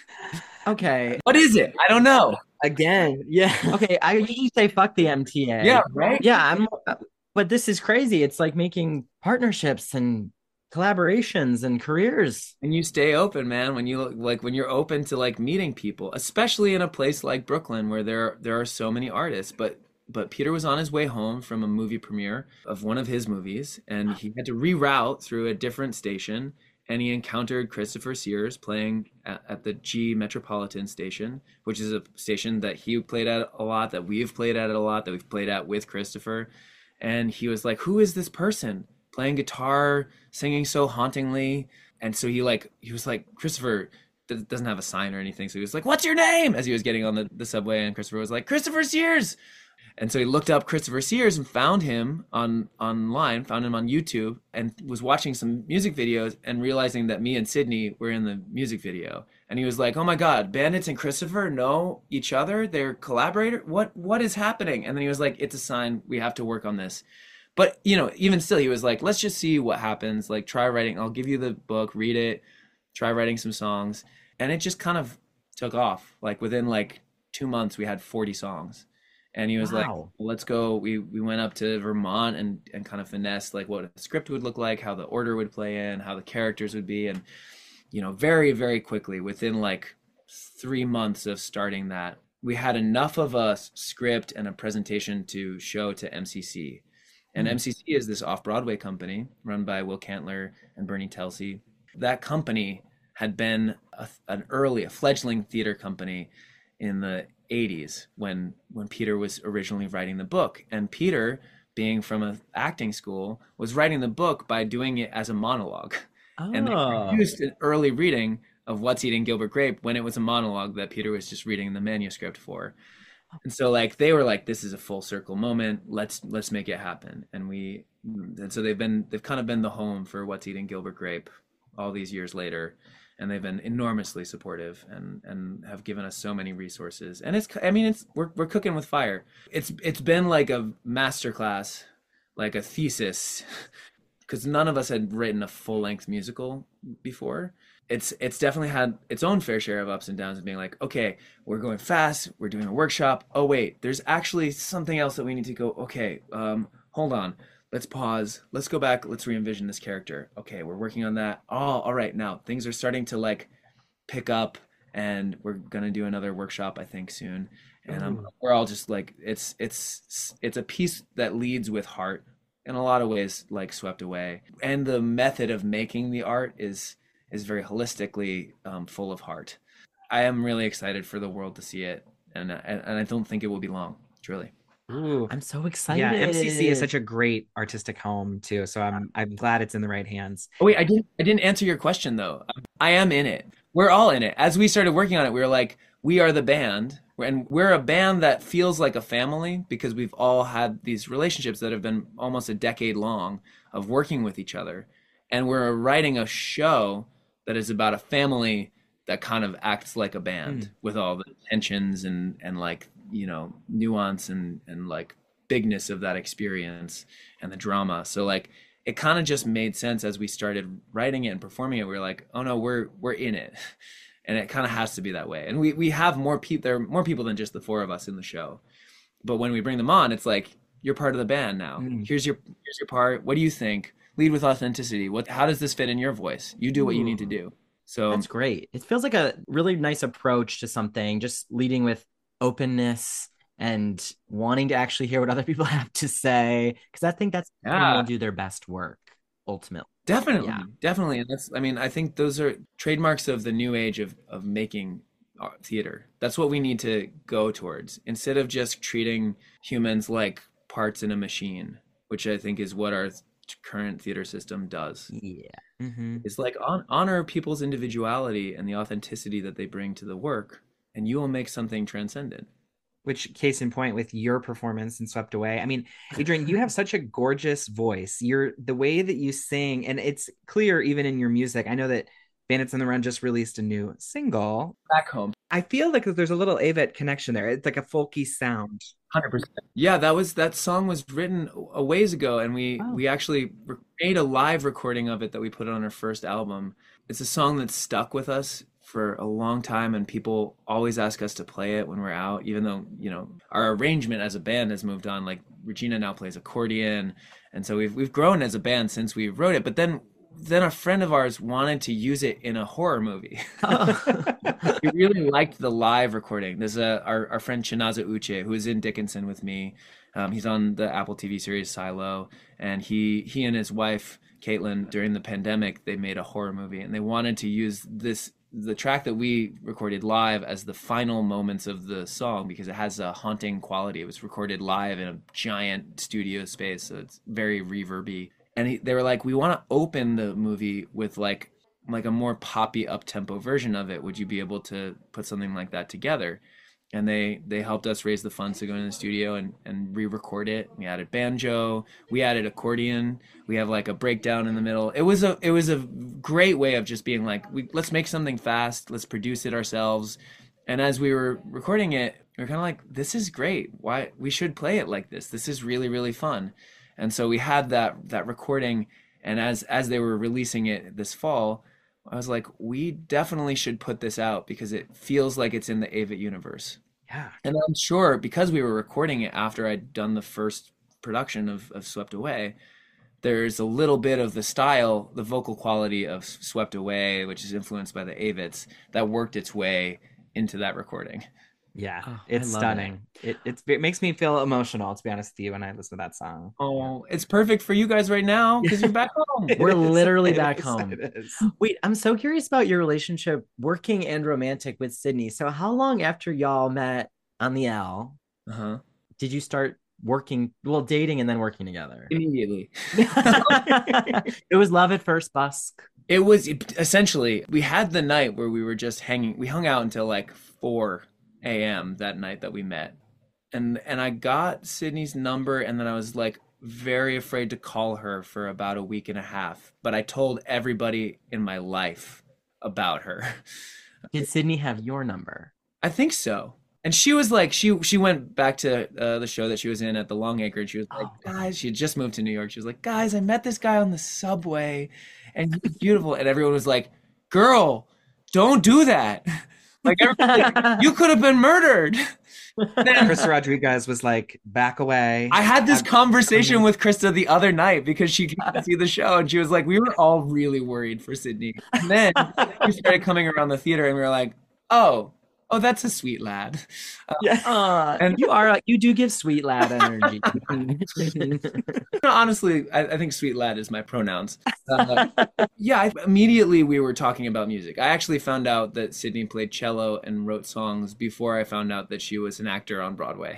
Okay. What is it? I don't know. Again, yeah. Okay. I usually say fuck the M T A. Yeah, right. Yeah. I'm. But this is crazy. It's like making partnerships and collaborations and careers. And you stay open, man, when you like when you're open to like meeting people, especially in a place like Brooklyn where there there are so many artists. But but Peter was on his way home from a movie premiere of one of his movies, and he had to reroute through a different station, and he encountered Christopher Sears playing at, at the G Metropolitan Station, which is a station that he played at a lot, that we've played at a lot, that we've played at with Christopher. And he was like, who is this person playing guitar, singing so hauntingly? And so he like he was like, Christopher d- doesn't have a sign or anything, so he was like, what's your name, as he was getting on the, the subway, and Christopher was like, Christopher Sears. And so he looked up Christopher Sears and found him on online, found him on YouTube, and was watching some music videos and realizing that me and Sydney were in the music video. And he was like, "Oh my God, Bandits and Christopher know each other? They're collaborator? What what is happening?" And then he was like, "It's a sign. We have to work on this." But you know, even still, he was like, "Let's just see what happens. Like, try writing. I'll give you the book, read it, try writing some songs." And it just kind of took off. Like within like two months, we had forty songs. And he was like, Wow. well, let's go. We we went up to Vermont and and kind of finessed like what a script would look like, how the order would play in, how the characters would be. And, you know, very, very quickly, within like three months of starting that, we had enough of a s- script and a presentation to show to M C C. And Mm. M C C is this off-Broadway company run by Will Cantler and Bernie Telsey. That company had been a, an early, a fledgling theater company in the eighties when when Peter was originally writing the book. And Peter, being from an acting school, was writing the book by doing it as a monologue. And they Oh. produced an early reading of What's Eating Gilbert Grape when it was a monologue that Peter was just reading the manuscript for. And so like they were like, this is a full circle moment. Let's let's make it happen. And we and so they've been they've kind of been the home for What's Eating Gilbert Grape all these years later. And they've been enormously supportive and and have given us so many resources. And it's I mean it's we're we're cooking with fire. It's it's been like a masterclass, like a thesis, because none of us had written a full-length musical before. It's it's definitely had its own fair share of ups and downs of being like, okay, we're going fast, we're doing a workshop. Oh wait, there's actually something else that we need to go. Okay, um, hold on. Let's pause. Let's go back. Let's re-envision this character. Okay, we're working on that. Oh, all right. Now things are starting to like pick up, and we're gonna do another workshop, I think, soon. And um, we're all just like, it's it's it's a piece that leads with heart, in a lot of ways like Swept Away. And the method of making the art is is very holistically um, full of heart. I am really excited for the world to see it, and and, and I don't think it will be long, truly. Ooh. I'm so excited. Yeah, M C C is such a great artistic home too, so I'm I'm glad it's in the right hands. Oh, wait, I didn't I didn't answer your question though. I am in it. We're all in it. As we started working on it, we were like, we are the band, and we're a band that feels like a family because we've all had these relationships that have been almost a decade long of working with each other, and we're writing a show that is about a family that kind of acts like a band mm. with all the tensions and and like, you know, nuance and and like bigness of that experience and the drama. So like it kind of just made sense as we started writing it and performing it. We were like, oh no, we're we're in it. And it kind of has to be that way. And we we have more people, there are more people than just the four of us in the show. But when we bring them on, it's like, you're part of the band now. Mm. Here's your here's your part. What do you think? Lead with authenticity. What how does this fit in your voice? You do what Ooh. You need to do. So that's great. It feels like a really nice approach to something, just leading with openness and wanting to actually hear what other people have to say. Because I think that's yeah. when they'll do their best work, ultimately. Definitely. Yeah. Definitely. And that's, I mean, I think those are trademarks of the new age of, of making theater. That's what we need to go towards. Instead of just treating humans like parts in a machine, which I think is what our current theater system does. Yeah. Mm-hmm. It's like on, honor people's individuality and the authenticity that they bring to the work, and you will make something transcendent. Which, case in point, with your performance in Swept Away, I mean, Adrian, you have such a gorgeous voice. You're the way that you sing, and it's clear even in your music. I know that Bandits on the Run just released a new single, Back Home. I feel like there's a little Avett connection there. It's like a folky sound. one hundred percent. Yeah, that was that song was written a ways ago, and we oh. we actually made a live recording of it that we put on our first album. It's a song that's stuck with us for a long time, and people always ask us to play it when we're out, even though, you know, our arrangement as a band has moved on. Like Regina now plays accordion, and so we've we've grown as a band since we wrote it. But then then a friend of ours wanted to use it in a horror movie. Oh. He really liked the live recording. There's a our, our friend Chinaza Uche, who is in Dickinson with me. Um, he's on the Apple T V series Silo, and he he and his wife Caitlin, during the pandemic, they made a horror movie, and they wanted to use this the track that we recorded live as the final moments of the song because it has a haunting quality. It was recorded live in a giant studio space, so it's very reverby. And he, they were like, we want to open the movie with like like a more poppy up-tempo version of it. Would you be able to put something like that together? And they they helped us raise the funds to go into the studio and, and re-record it. We added banjo, we added accordion, we have like a breakdown in the middle. It was a it was a great way of just being like, we let's make something fast, let's produce it ourselves. And as we were recording it, we were kind of like, this is great. Why we should play it like this. This is really, really fun. And so we had that that recording, and as as they were releasing it this fall, I was like, we definitely should put this out because it feels like it's in the Avett universe. Yeah. And I'm sure because we were recording it after I'd done the first production of, of Swept Away, there's a little bit of the style, the vocal quality of Swept Away, which is influenced by the Avetts, that worked its way into that recording. Yeah, oh, it's stunning. It. It, it's, it makes me feel emotional, to be honest with you, when I listen to that song. Oh, it's perfect for you guys right now because you're back home. We're is, literally back is, home. Wait, I'm so curious about your relationship, working and romantic, with Sydney. So how long after y'all met on the L uh-huh. did you start working, well, dating and then working together? Immediately. It was love at first busk. It was essentially, we had the night where we were just hanging, we hung out until like four a.m. that night that we met, and and I got Sydney's number, and then I was like very afraid to call her for about a week and a half, but I told everybody in my life about her. Did Sydney have your number? I think so. And she was like, she she went back to uh, the show that she was in at the Long Acre, and she was like, guys, she had just moved to New York. She was like, guys, I met this guy on the subway, and he's beautiful. And everyone was like, girl, don't do that. Like, like, you could have been murdered. Then, Krista Rodriguez was like, back away. I had this I'm, conversation I'm... with Krista the other night because she came to see the show, and she was like, we were all really worried for Sydney. And then we started coming around the theater, and we were like, oh, Oh, that's a sweet lad. Uh, Yeah, uh, and you are you do give sweet lad energy. honestly, I, I think sweet lad is my pronouns. Uh, yeah, I, immediately we were talking about music. I actually found out that Sydney played cello and wrote songs before I found out that she was an actor on Broadway.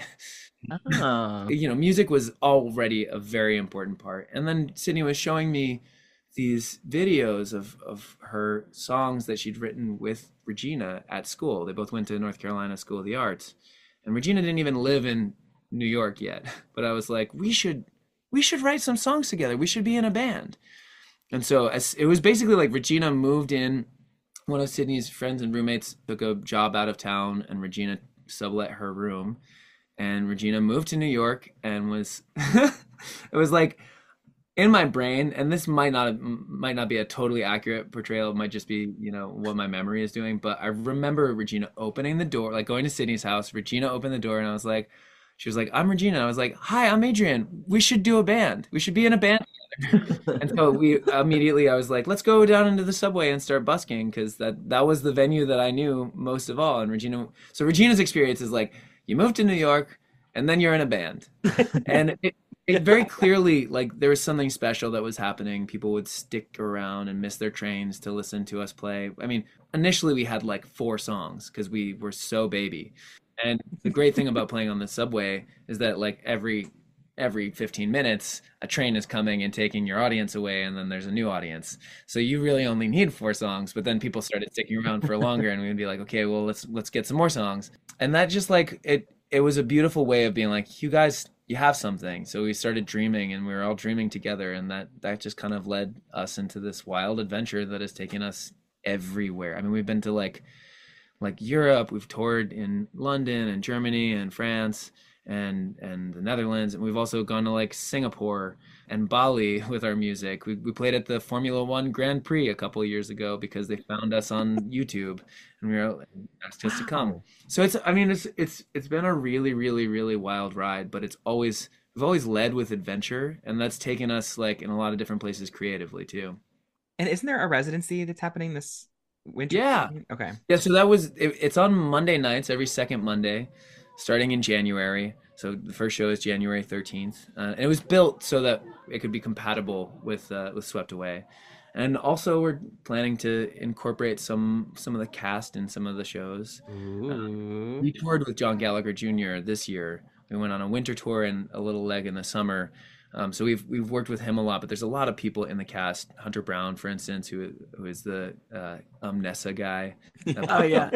Oh. You know, music was already a very important part. And then Sydney was showing me these videos of, of her songs that she'd written with Regina at school. They both went to North Carolina School of the Arts. And Regina didn't even live in New York yet. But I was like, we should we should write some songs together. We should be in a band. And so as, it was basically like Regina moved in. One of Sydney's friends and roommates took a job out of town, and Regina sublet her room. And Regina moved to New York and was it was like in my brain, and this might not might not be a totally accurate portrayal, it might just be, you know, what my memory is doing, but I remember Regina opening the door, like going to Sydney's house. Regina opened the door and I was like, she was like, I'm Regina. I was like, hi, I'm Adrian. We should do a band. We should be in a band together. And so we immediately, I was like, let's go down into the subway and start busking, because that that was the venue that I knew most of all. And Regina, so Regina's experience is like, you move to New York and then you're in a band. And it, it very clearly, like, there was something special that was happening. People would stick around and miss their trains to listen to us play. I mean, initially we had like four songs because we were so baby. And the great thing about playing on the subway is that like every every fifteen minutes, a train is coming and taking your audience away, and then there's a new audience. So you really only need four songs, but then people started sticking around for longer, and we'd be like, okay, well, let's let's get some more songs. And that just like, it it was a beautiful way of being like, you guys, you have something. So we started dreaming, and we were all dreaming together, and that that just kind of led us into this wild adventure that has taken us everywhere. I mean, we've been to like like Europe, we've toured in London and Germany and France and and the Netherlands, and we've also gone to like Singapore and Bali with our music. We we played at the Formula One Grand Prix a couple of years ago because they found us on YouTube, and we were asked us to come. So it's, I mean, it's it's it's been a really really really wild ride, but it's always, we've always led with adventure, and that's taken us like in a lot of different places creatively too. And isn't there a residency that's happening this winter? Yeah. Okay. Yeah, so that was it, it's on Monday nights, every second Monday, starting in January. So the first show is January thirteenth. Uh, and it was built so that it could be compatible with uh, with Swept Away. And also we're planning to incorporate some some of the cast in some of the shows. Uh, we toured with John Gallagher Junior this year. We went on a winter tour and a little leg in the summer. Um, so we've we've worked with him a lot, but there's a lot of people in the cast. Hunter Brown, for instance, who who is the uh, Umnessa guy. Oh yeah.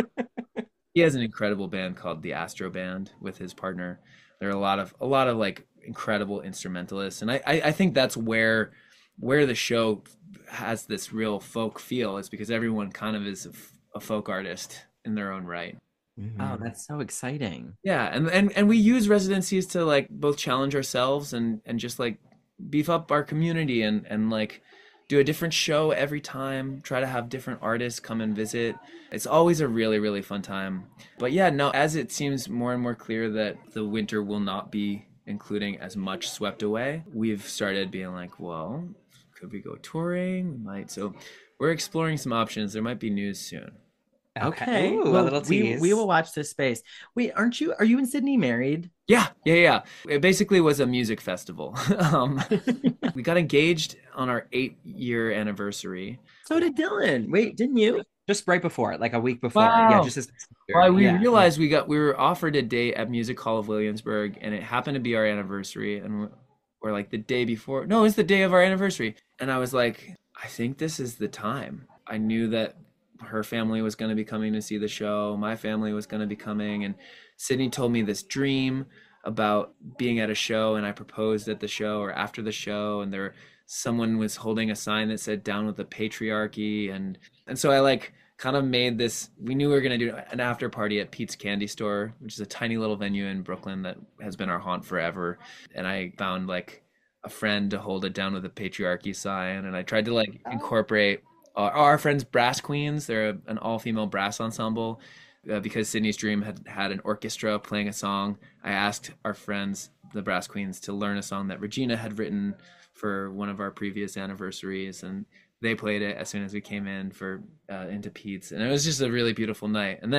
He has an incredible band called the Astro Band with his partner. There are a lot of a lot of like incredible instrumentalists, and I, I, I think that's where where the show has this real folk feel, is because everyone kind of is a, a folk artist in their own right. Mm-hmm. Oh, that's so exciting. Yeah, and, and and we use residencies to like both challenge ourselves and and just like beef up our community, and and like do a different show every time, try to have different artists come and visit. It's always a really, really fun time. But yeah, no, as it seems more and more clear that the winter will not be including as much Swept Away, we've started being like, well, could we go touring? We might. So we're exploring some options. There might be news soon. Okay. Ooh, well, a little we, tease. we will watch this space. Wait, aren't you, are you and Sydney married? Yeah, yeah, yeah. It basically was a music festival. um, we got engaged on our eight year anniversary. So did Dylan. Wait, didn't you? Just right before, like a week before. Wow. Yeah, just as Well, we yeah. realized we got we were offered a date at Music Hall of Williamsburg, and it happened to be our anniversary, and or like the day before. No, it's the day of our anniversary. And I was like, I think this is the time. I knew that her family was going to be coming to see the show. My family was going to be coming, and Sydney told me this dream about being at a show, and I proposed at the show or after the show, and there someone was holding a sign that said "Down with the Patriarchy," and and so I like kind of made this. We knew we were going to do an after party at Pete's Candy Store, which is a tiny little venue in Brooklyn that has been our haunt forever. And I found like a friend to hold a "Down with the Patriarchy" sign, and I tried to like incorporate our, our friends Brass Queens. They're an all-female brass ensemble. Uh, because Sydney's dream had had an orchestra playing a song, I asked our friends, the Brass Queens, to learn a song that Regina had written for one of our previous anniversaries, and they played it as soon as we came in for uh, into Pete's, and it was just a really beautiful night. And then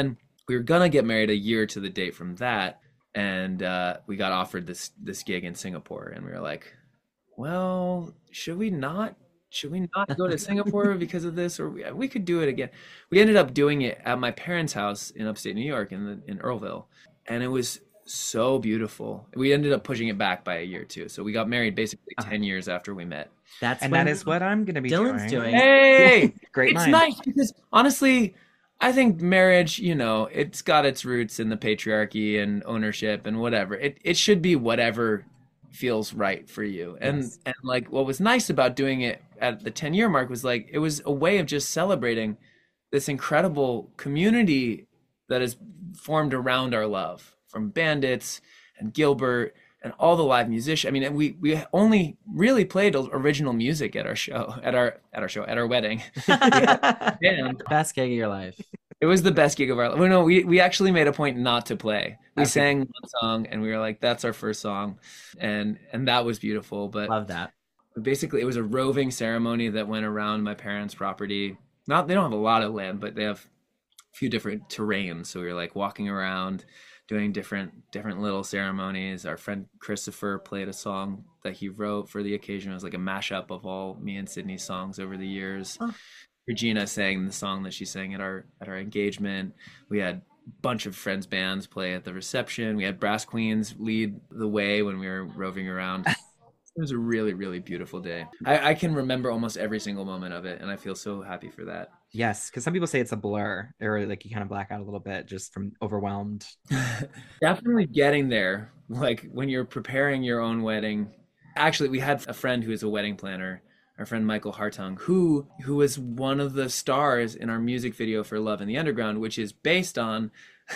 we were gonna get married a year to the date from that, and uh, we got offered this this gig in Singapore, and we were like, well, should we not? Should we not go to Singapore because of this, or we, we could do it again? We ended up doing it at my parents' house in upstate New York, in the, in Earlville, and it was so beautiful. We ended up pushing it back by a year too, so we got married basically Uh-huh. ten years after we met. That's And when that is what I'm going to be Dylan's doing. doing. Hey, Great it's mind. nice because honestly, I think marriage, you know, it's got its roots in the patriarchy and ownership and whatever. It it should be whatever feels right for you. And Yes. and like what was nice about doing it at the ten year mark was like it was a way of just celebrating this incredible community that is formed around our love, from Bandits and Gilbert and all the live musicians. I mean, we we only really played original music at our show, at our at our show, at our wedding. And Best gig of your life. it was the best gig of our life. Well, no, we we actually made a point not to play. We That's a- sang one song, and we were like, "That's our first song," and and that was beautiful. But Love that. basically, it was a roving ceremony that went around my parents' property. Not they don't have a lot of land, but they have a few different terrains. So we were like walking around, doing different different little ceremonies. Our friend Christopher played a song that he wrote for the occasion. It was like a mashup of all me and Sydney's songs over the years. Oh. Regina sang the song that she sang at our at our engagement. We had a bunch of friends' bands play at the reception. We had Brass Queens lead the way when we were roving around. It was a really, really beautiful day. I, I can remember almost every single moment of it, and I feel so happy for that. Yes, because some people say it's a blur, or like you kind of black out a little bit just from overwhelmed. Definitely getting there, like when you're preparing your own wedding. Actually, we had a friend who is a wedding planner, our friend Michael Hartung, who who was one of the stars in our music video for Love in the Underground, which is based on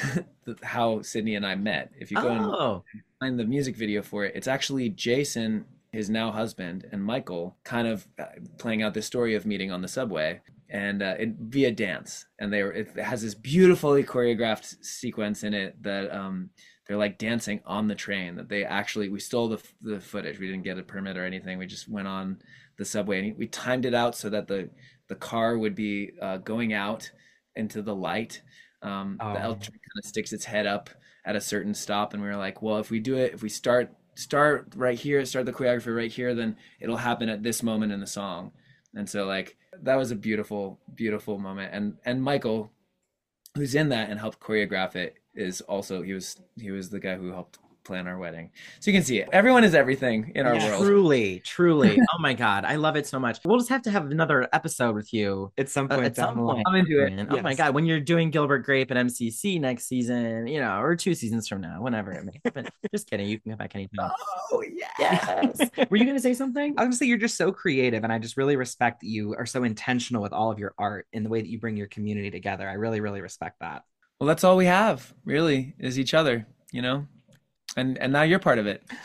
how Sydney and I met. If you go and Oh, find the music video for it, it's actually Jason, his now husband, and Michael kind of uh, playing out this story of meeting on the subway, and uh, it via dance. And they were, it has this beautifully choreographed sequence in it that um, they're like dancing on the train. That they actually, we stole the the footage. We didn't get a permit or anything. We just went on the subway and we timed it out so that the the car would be uh, going out into the light. Um, Oh. The L train kind of sticks its head up at a certain stop, and we were like, well, if we do it, if we start start right here, start the choreography right here, then it'll happen at this moment in the song. And so like that was a beautiful, beautiful moment. And and Michael, who's in that and helped choreograph it, is also he was he was the guy who helped plan our wedding. So you can see it. Everyone is everything in our yeah, world. truly, truly. Oh my God, I love it so much. We'll just have to have another episode with you At some uh, point at down some the line. point. I'm into it. And, oh my Yes. God, when you're doing Gilbert Grape at M C C next season, you know, or two seasons from now, whenever it may happen. Just kidding. You can come back anytime. Oh yeah. Yes. Were you going to say something? I was gonna say you're just so creative, and I just really respect that you are so intentional with all of your art in the way that you bring your community together. I really, really respect that. Well, that's all we have, really, is each other, you know? And and now you're part of it.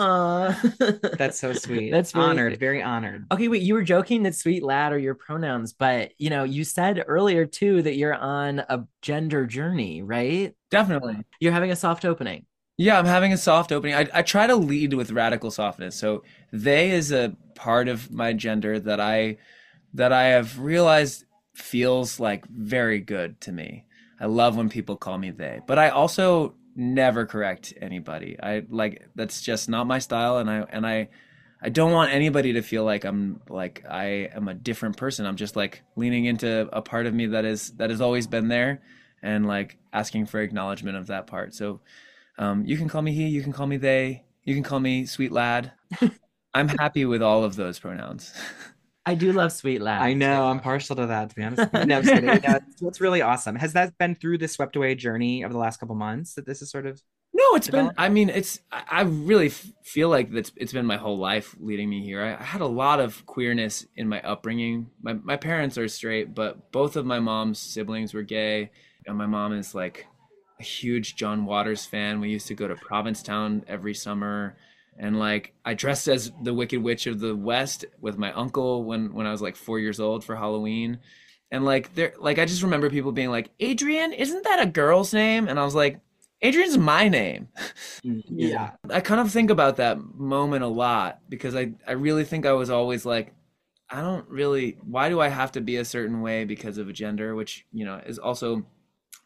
Aww. That's so sweet. That's very honored, sweet. very honored. Okay, wait, you were joking that sweet lad are your pronouns, but you know, you said earlier too that you're on a gender journey, right? Definitely. You're having a soft opening. Yeah, I'm having a soft opening. I, I try to lead with radical softness. So they is a part of my gender that I that I have realized feels like very good to me. I love when people call me they, but I also never correct anybody. I like that's just not my style, and I and I I don't want anybody to feel like I'm like I am a different person. I'm just like leaning into a part of me that is that has always been there, and like asking for acknowledgement of that part. So um, you can call me he, you can call me they, you can call me sweet lad. I'm happy with all of those pronouns. I do love sweet lad. I know I'm partial to that, to be honest. No, I'm just kidding. No, it's, it's really awesome. Has that been through the swept away journey over the last couple months that this is sort of? No, it's been, develop? I mean, it's, I I really f- feel like that's, it's been my whole life leading me here. I, I had a lot of queerness in my upbringing. My, my parents are straight, but both of my mom's siblings were gay. And my mom is like a huge John Waters fan. We used to go to Provincetown every summer. And like, I dressed as the Wicked Witch of the West with my uncle when, when I was like four years old for Halloween. And like, there, like, I just remember people being like, Adrian, isn't that a girl's name? And I was like, Adrian's my name. Yeah. I kind of think about that moment a lot because I, I really think I was always like, I don't really, why do I have to be a certain way because of a gender, which, you know, is also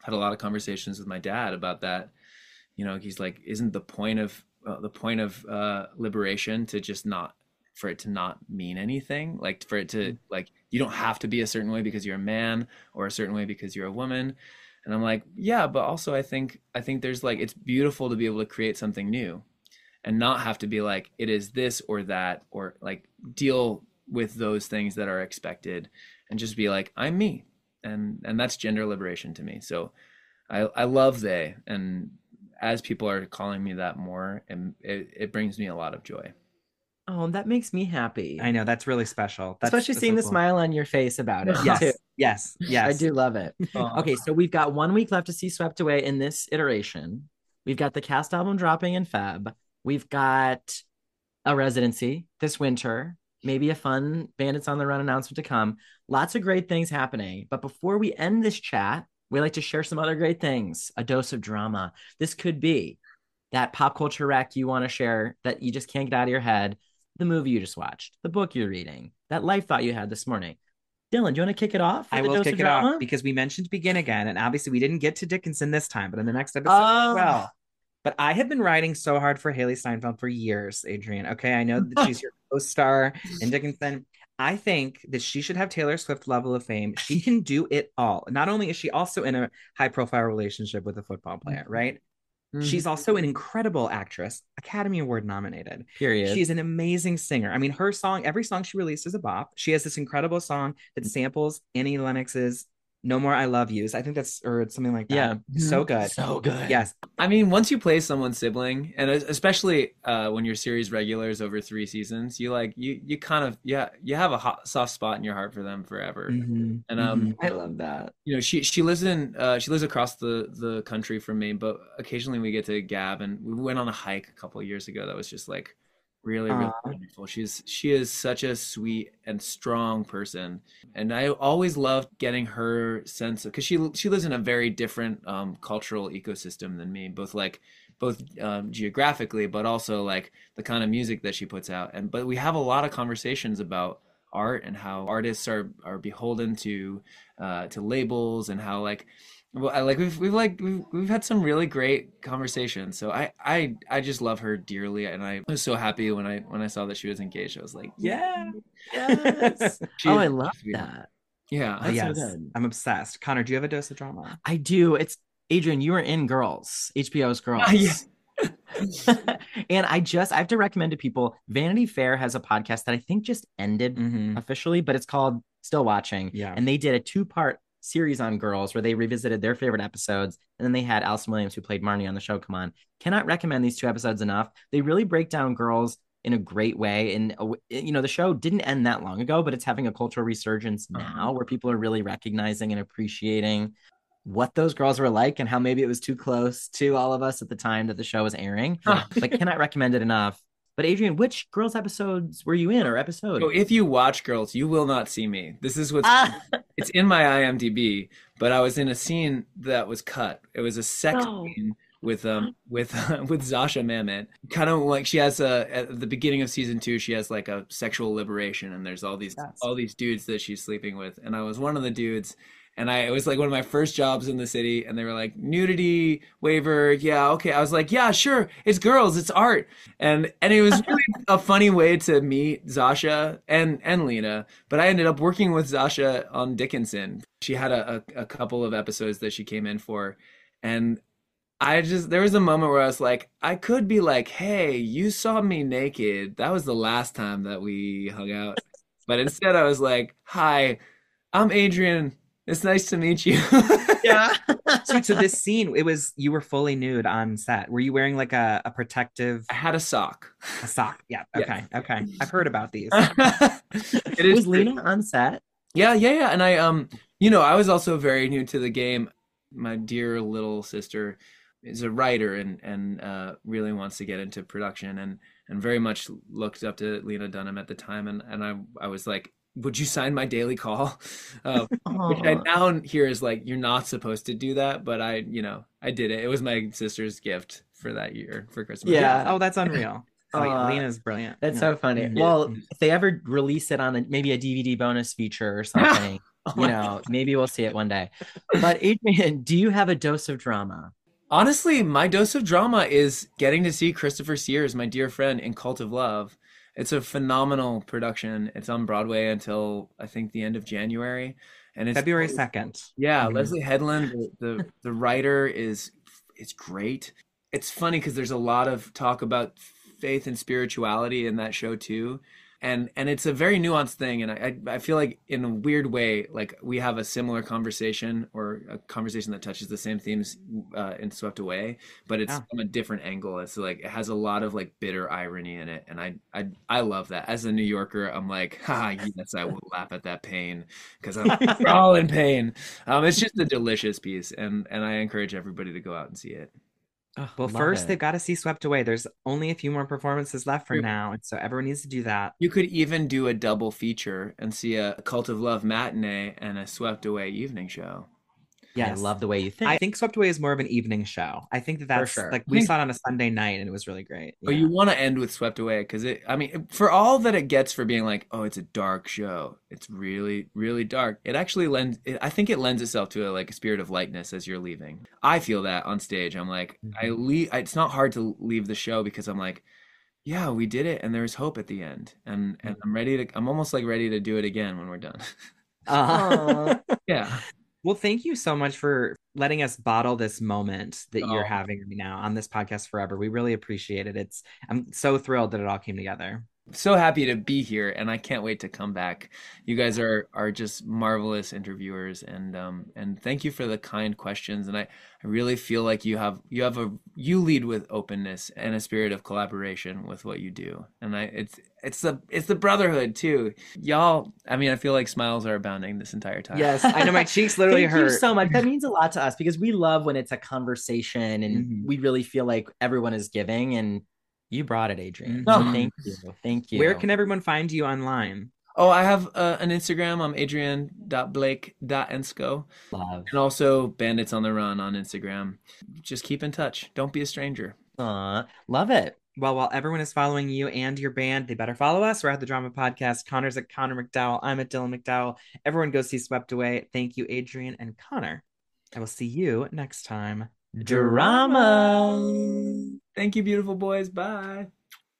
had a lot of conversations with my dad about that. You know, he's like, isn't the point of uh, the point of uh, liberation to just not for it to not mean anything, like for it to like you don't have to be a certain way because you're a man or a certain way because you're a woman. And I'm like, yeah, but also I think I think there's like it's beautiful to be able to create something new and not have to be like it is this or that or like deal with those things that are expected and just be like I'm me. And and that's gender liberation to me. So I I love they, and as people are calling me that more, and it, it brings me a lot of joy. Oh, that makes me happy. I know, that's really special. That's, Especially that's seeing so the cool. smile on your face about it. Yes, too. yes, yes. I do love it. Aw. Okay, so we've got one week left to see Swept Away in this iteration. We've got the cast album dropping in Feb. We've got a residency this winter. Maybe a fun Bandits on the Run announcement to come. Lots of great things happening. But before we end this chat, we like to share some other great things. A dose of drama. This could be that pop culture wreck you want to share that you just can't get out of your head. The movie you just watched, the book you're reading, that life thought you had this morning. Dylan, do you want to kick it off? I with a will dose kick of it drama? off because we mentioned Begin Again, and obviously we didn't get to Dickinson this time, but in the next episode Oh. as well. But I have been writing so hard for Haley Steinfeld for years, Adrian. Okay, I know that she's your co-star in Dickinson. I think that she should have Taylor Swift level of fame. She can do it all. Not only is she also in a high-profile relationship with a football player, right? Mhm. She's also an incredible actress, Academy Award nominated. Period. She's an amazing singer. I mean, her song, every song she released is a bop. She has this incredible song that samples Annie Lennox's No More I Love Yous. I think that's, or it's something like that. Yeah. So good. So good. Yes. I mean, once you play someone's sibling, and especially uh, when you're series regulars over three seasons, you like you you kind of yeah you have a hot, soft spot in your heart for them forever. Mhm. And um, Mhm. I love that. you know, she she lives in uh, she lives across the the country from me, but occasionally we get to gab, and we went on a hike a couple of years ago that was just like really really Aw. wonderful. She's she is such a sweet and strong person, and I always loved getting her sense of because she she lives in a very different um, cultural ecosystem than me, both like both um, geographically, but also like the kind of music that she puts out. And but we have a lot of conversations about art and how artists are are beholden to uh, to labels and how like. Well, I like we've we've like we've, we've had some really great conversations. So I I I just love her dearly, and I was so happy when I when I saw that she was engaged. I was like, Yeah. Yes. She Oh, is I love sweet. that. Yeah. Oh, That's so yes. good. I'm obsessed. Connor, do you have a dose of drama? I do. It's Adrian, you were in Girls, H B O's Girls. Ah, yeah. And I just I have to recommend to people, Vanity Fair has a podcast that I think just ended Mm-hmm. officially, but it's called Still Watching. Yeah. And they did a two-part series on Girls where they revisited their favorite episodes. And then they had Alison Williams, who played Marnie on the show, come on. Cannot recommend these two episodes enough. They really break down Girls in a great way. And, uh, you know, the show didn't end that long ago, but it's having a cultural resurgence now Uh-huh. where people are really recognizing and appreciating what those girls were like and how maybe it was too close to all of us at the time that the show was airing. But cannot recommend it enough. But Adrian, which Girls episodes were you in or episode? So if you watch Girls, you will not see me. This is what's Ah! it's in my I M D B, but I was in a scene that was cut. It was a sex No. scene with um with with Zasha Mamet. Kind of like she has a at the beginning of season two, she has like a sexual liberation, and there's all these Yes. all these dudes that she's sleeping with, and I was one of the dudes. And I, it was like one of my first jobs in the city, and they were like, nudity waiver, yeah, okay. I was like, yeah, sure, it's girls, it's art, and and it was really a funny way to meet Zasha and and Lena. But I ended up working with Zasha on Dickinson. She had a, a, a couple of episodes that she came in for, and I just there was a moment where I was like, I could be like, hey, you saw me naked. That was the last time that we hung out. But instead, I was like, hi, I'm Adrian. It's nice to meet you. Yeah. So, so this scene, it was you were fully nude on set. Were you wearing like a, a protective I had a sock. a sock? Yeah. Yeah. Okay. Okay. I've heard about these. It is Was Lena on set? Yeah, yeah, yeah. And I um you know, I was also very new to the game. My dear little sister is a writer and and uh really wants to get into production and and very much looked up to Lena Dunham at the time, and and I I was like, would you sign my daily call? Uh, which I Aw. now hear is like, you're not supposed to do that, but I, you know, I did it. It was my sister's gift for that year for Christmas. Yeah. Oh, that's unreal. Oh, yeah, Aw. Lena's brilliant. That's Yeah. so funny. Mhm. Well, if they ever release it on a, maybe a D V D bonus feature or something, Oh you my know, maybe we'll see it one day. But Adrian, do you have a dose of drama? Honestly, my dose of drama is getting to see Christopher Sears, my dear friend, in Cult of Love. It's a phenomenal production. It's on Broadway until I think the end of January, and it's February second. yeah, Mhm. Leslie Headland, the, the the writer is it's great. It's funny because there's a lot of talk about faith and spirituality in that show too. And and it's a very nuanced thing. And I I I feel like in a weird way, like we have a similar conversation or a conversation that touches the same themes uh, in Swept Away, but it's Yeah. from a different angle. It's like it has a lot of like bitter irony in it. And I I I love that. As a New Yorker, I'm like, ha, yes, I will laugh at that pain because I'm we're all in pain. Um, it's just a delicious piece, and and I encourage everybody to go out and see it. Oh, Well, love first it. they've got to see Swept Away. There's only a few more performances left for True. now, and so everyone needs to do that. You could even do a double feature and see a Cult of Love matinee and a Swept Away evening show. I Yes. love the way you think. I think Swept Away is more of an evening show. I think that that's sure. like we saw it on a Sunday night and it was really great. But Yeah. you want to end with Swept Away because it, I mean, for all that it gets for being like, oh, it's a dark show. It's really, really dark. It actually lends, it, I think it lends itself to a, like a spirit of lightness as you're leaving. I feel that on stage. I'm like, I leave, it's not hard to leave the show because I'm like, yeah, we did it and there's hope at the end. And, and I'm ready to, I'm almost like ready to do it again when we're done. Uh, Yeah. well, thank you so much for letting us bottle this moment that Oh. you're having right now on this podcast forever. We really appreciate it. It's I'm so thrilled that it all came together. So happy to be here and I can't wait to come back. You guys are are just marvelous interviewers and um and thank you for the kind questions and I, I really feel like you have you have a you lead with openness and a spirit of collaboration with what you do. And I it's it's the it's the brotherhood too. Y'all, I mean I feel like smiles are abounding this entire time. Yes, I know my cheeks literally Thank hurt. you so much. That means a lot to us because we love when it's a conversation and Mhm. we really feel like everyone is giving and you brought it, Adrian. Mhm. So thank you. Thank you. Where can everyone find you online? Oh, I have uh, an Instagram. I'm adrian dot blake dot ensco. love? And also Bandits on the Run on Instagram. Just keep in touch. Don't be a stranger. Aw, love it. Well, while everyone is following you and your band, they better follow us. We're at the Drama Podcast. Connor's at Connor McDowell. I'm at Dylan McDowell. Everyone go see Swept Away. Thank you, Adrian and Connor. I will see you next time. Drama. Thank you, beautiful boys. Bye.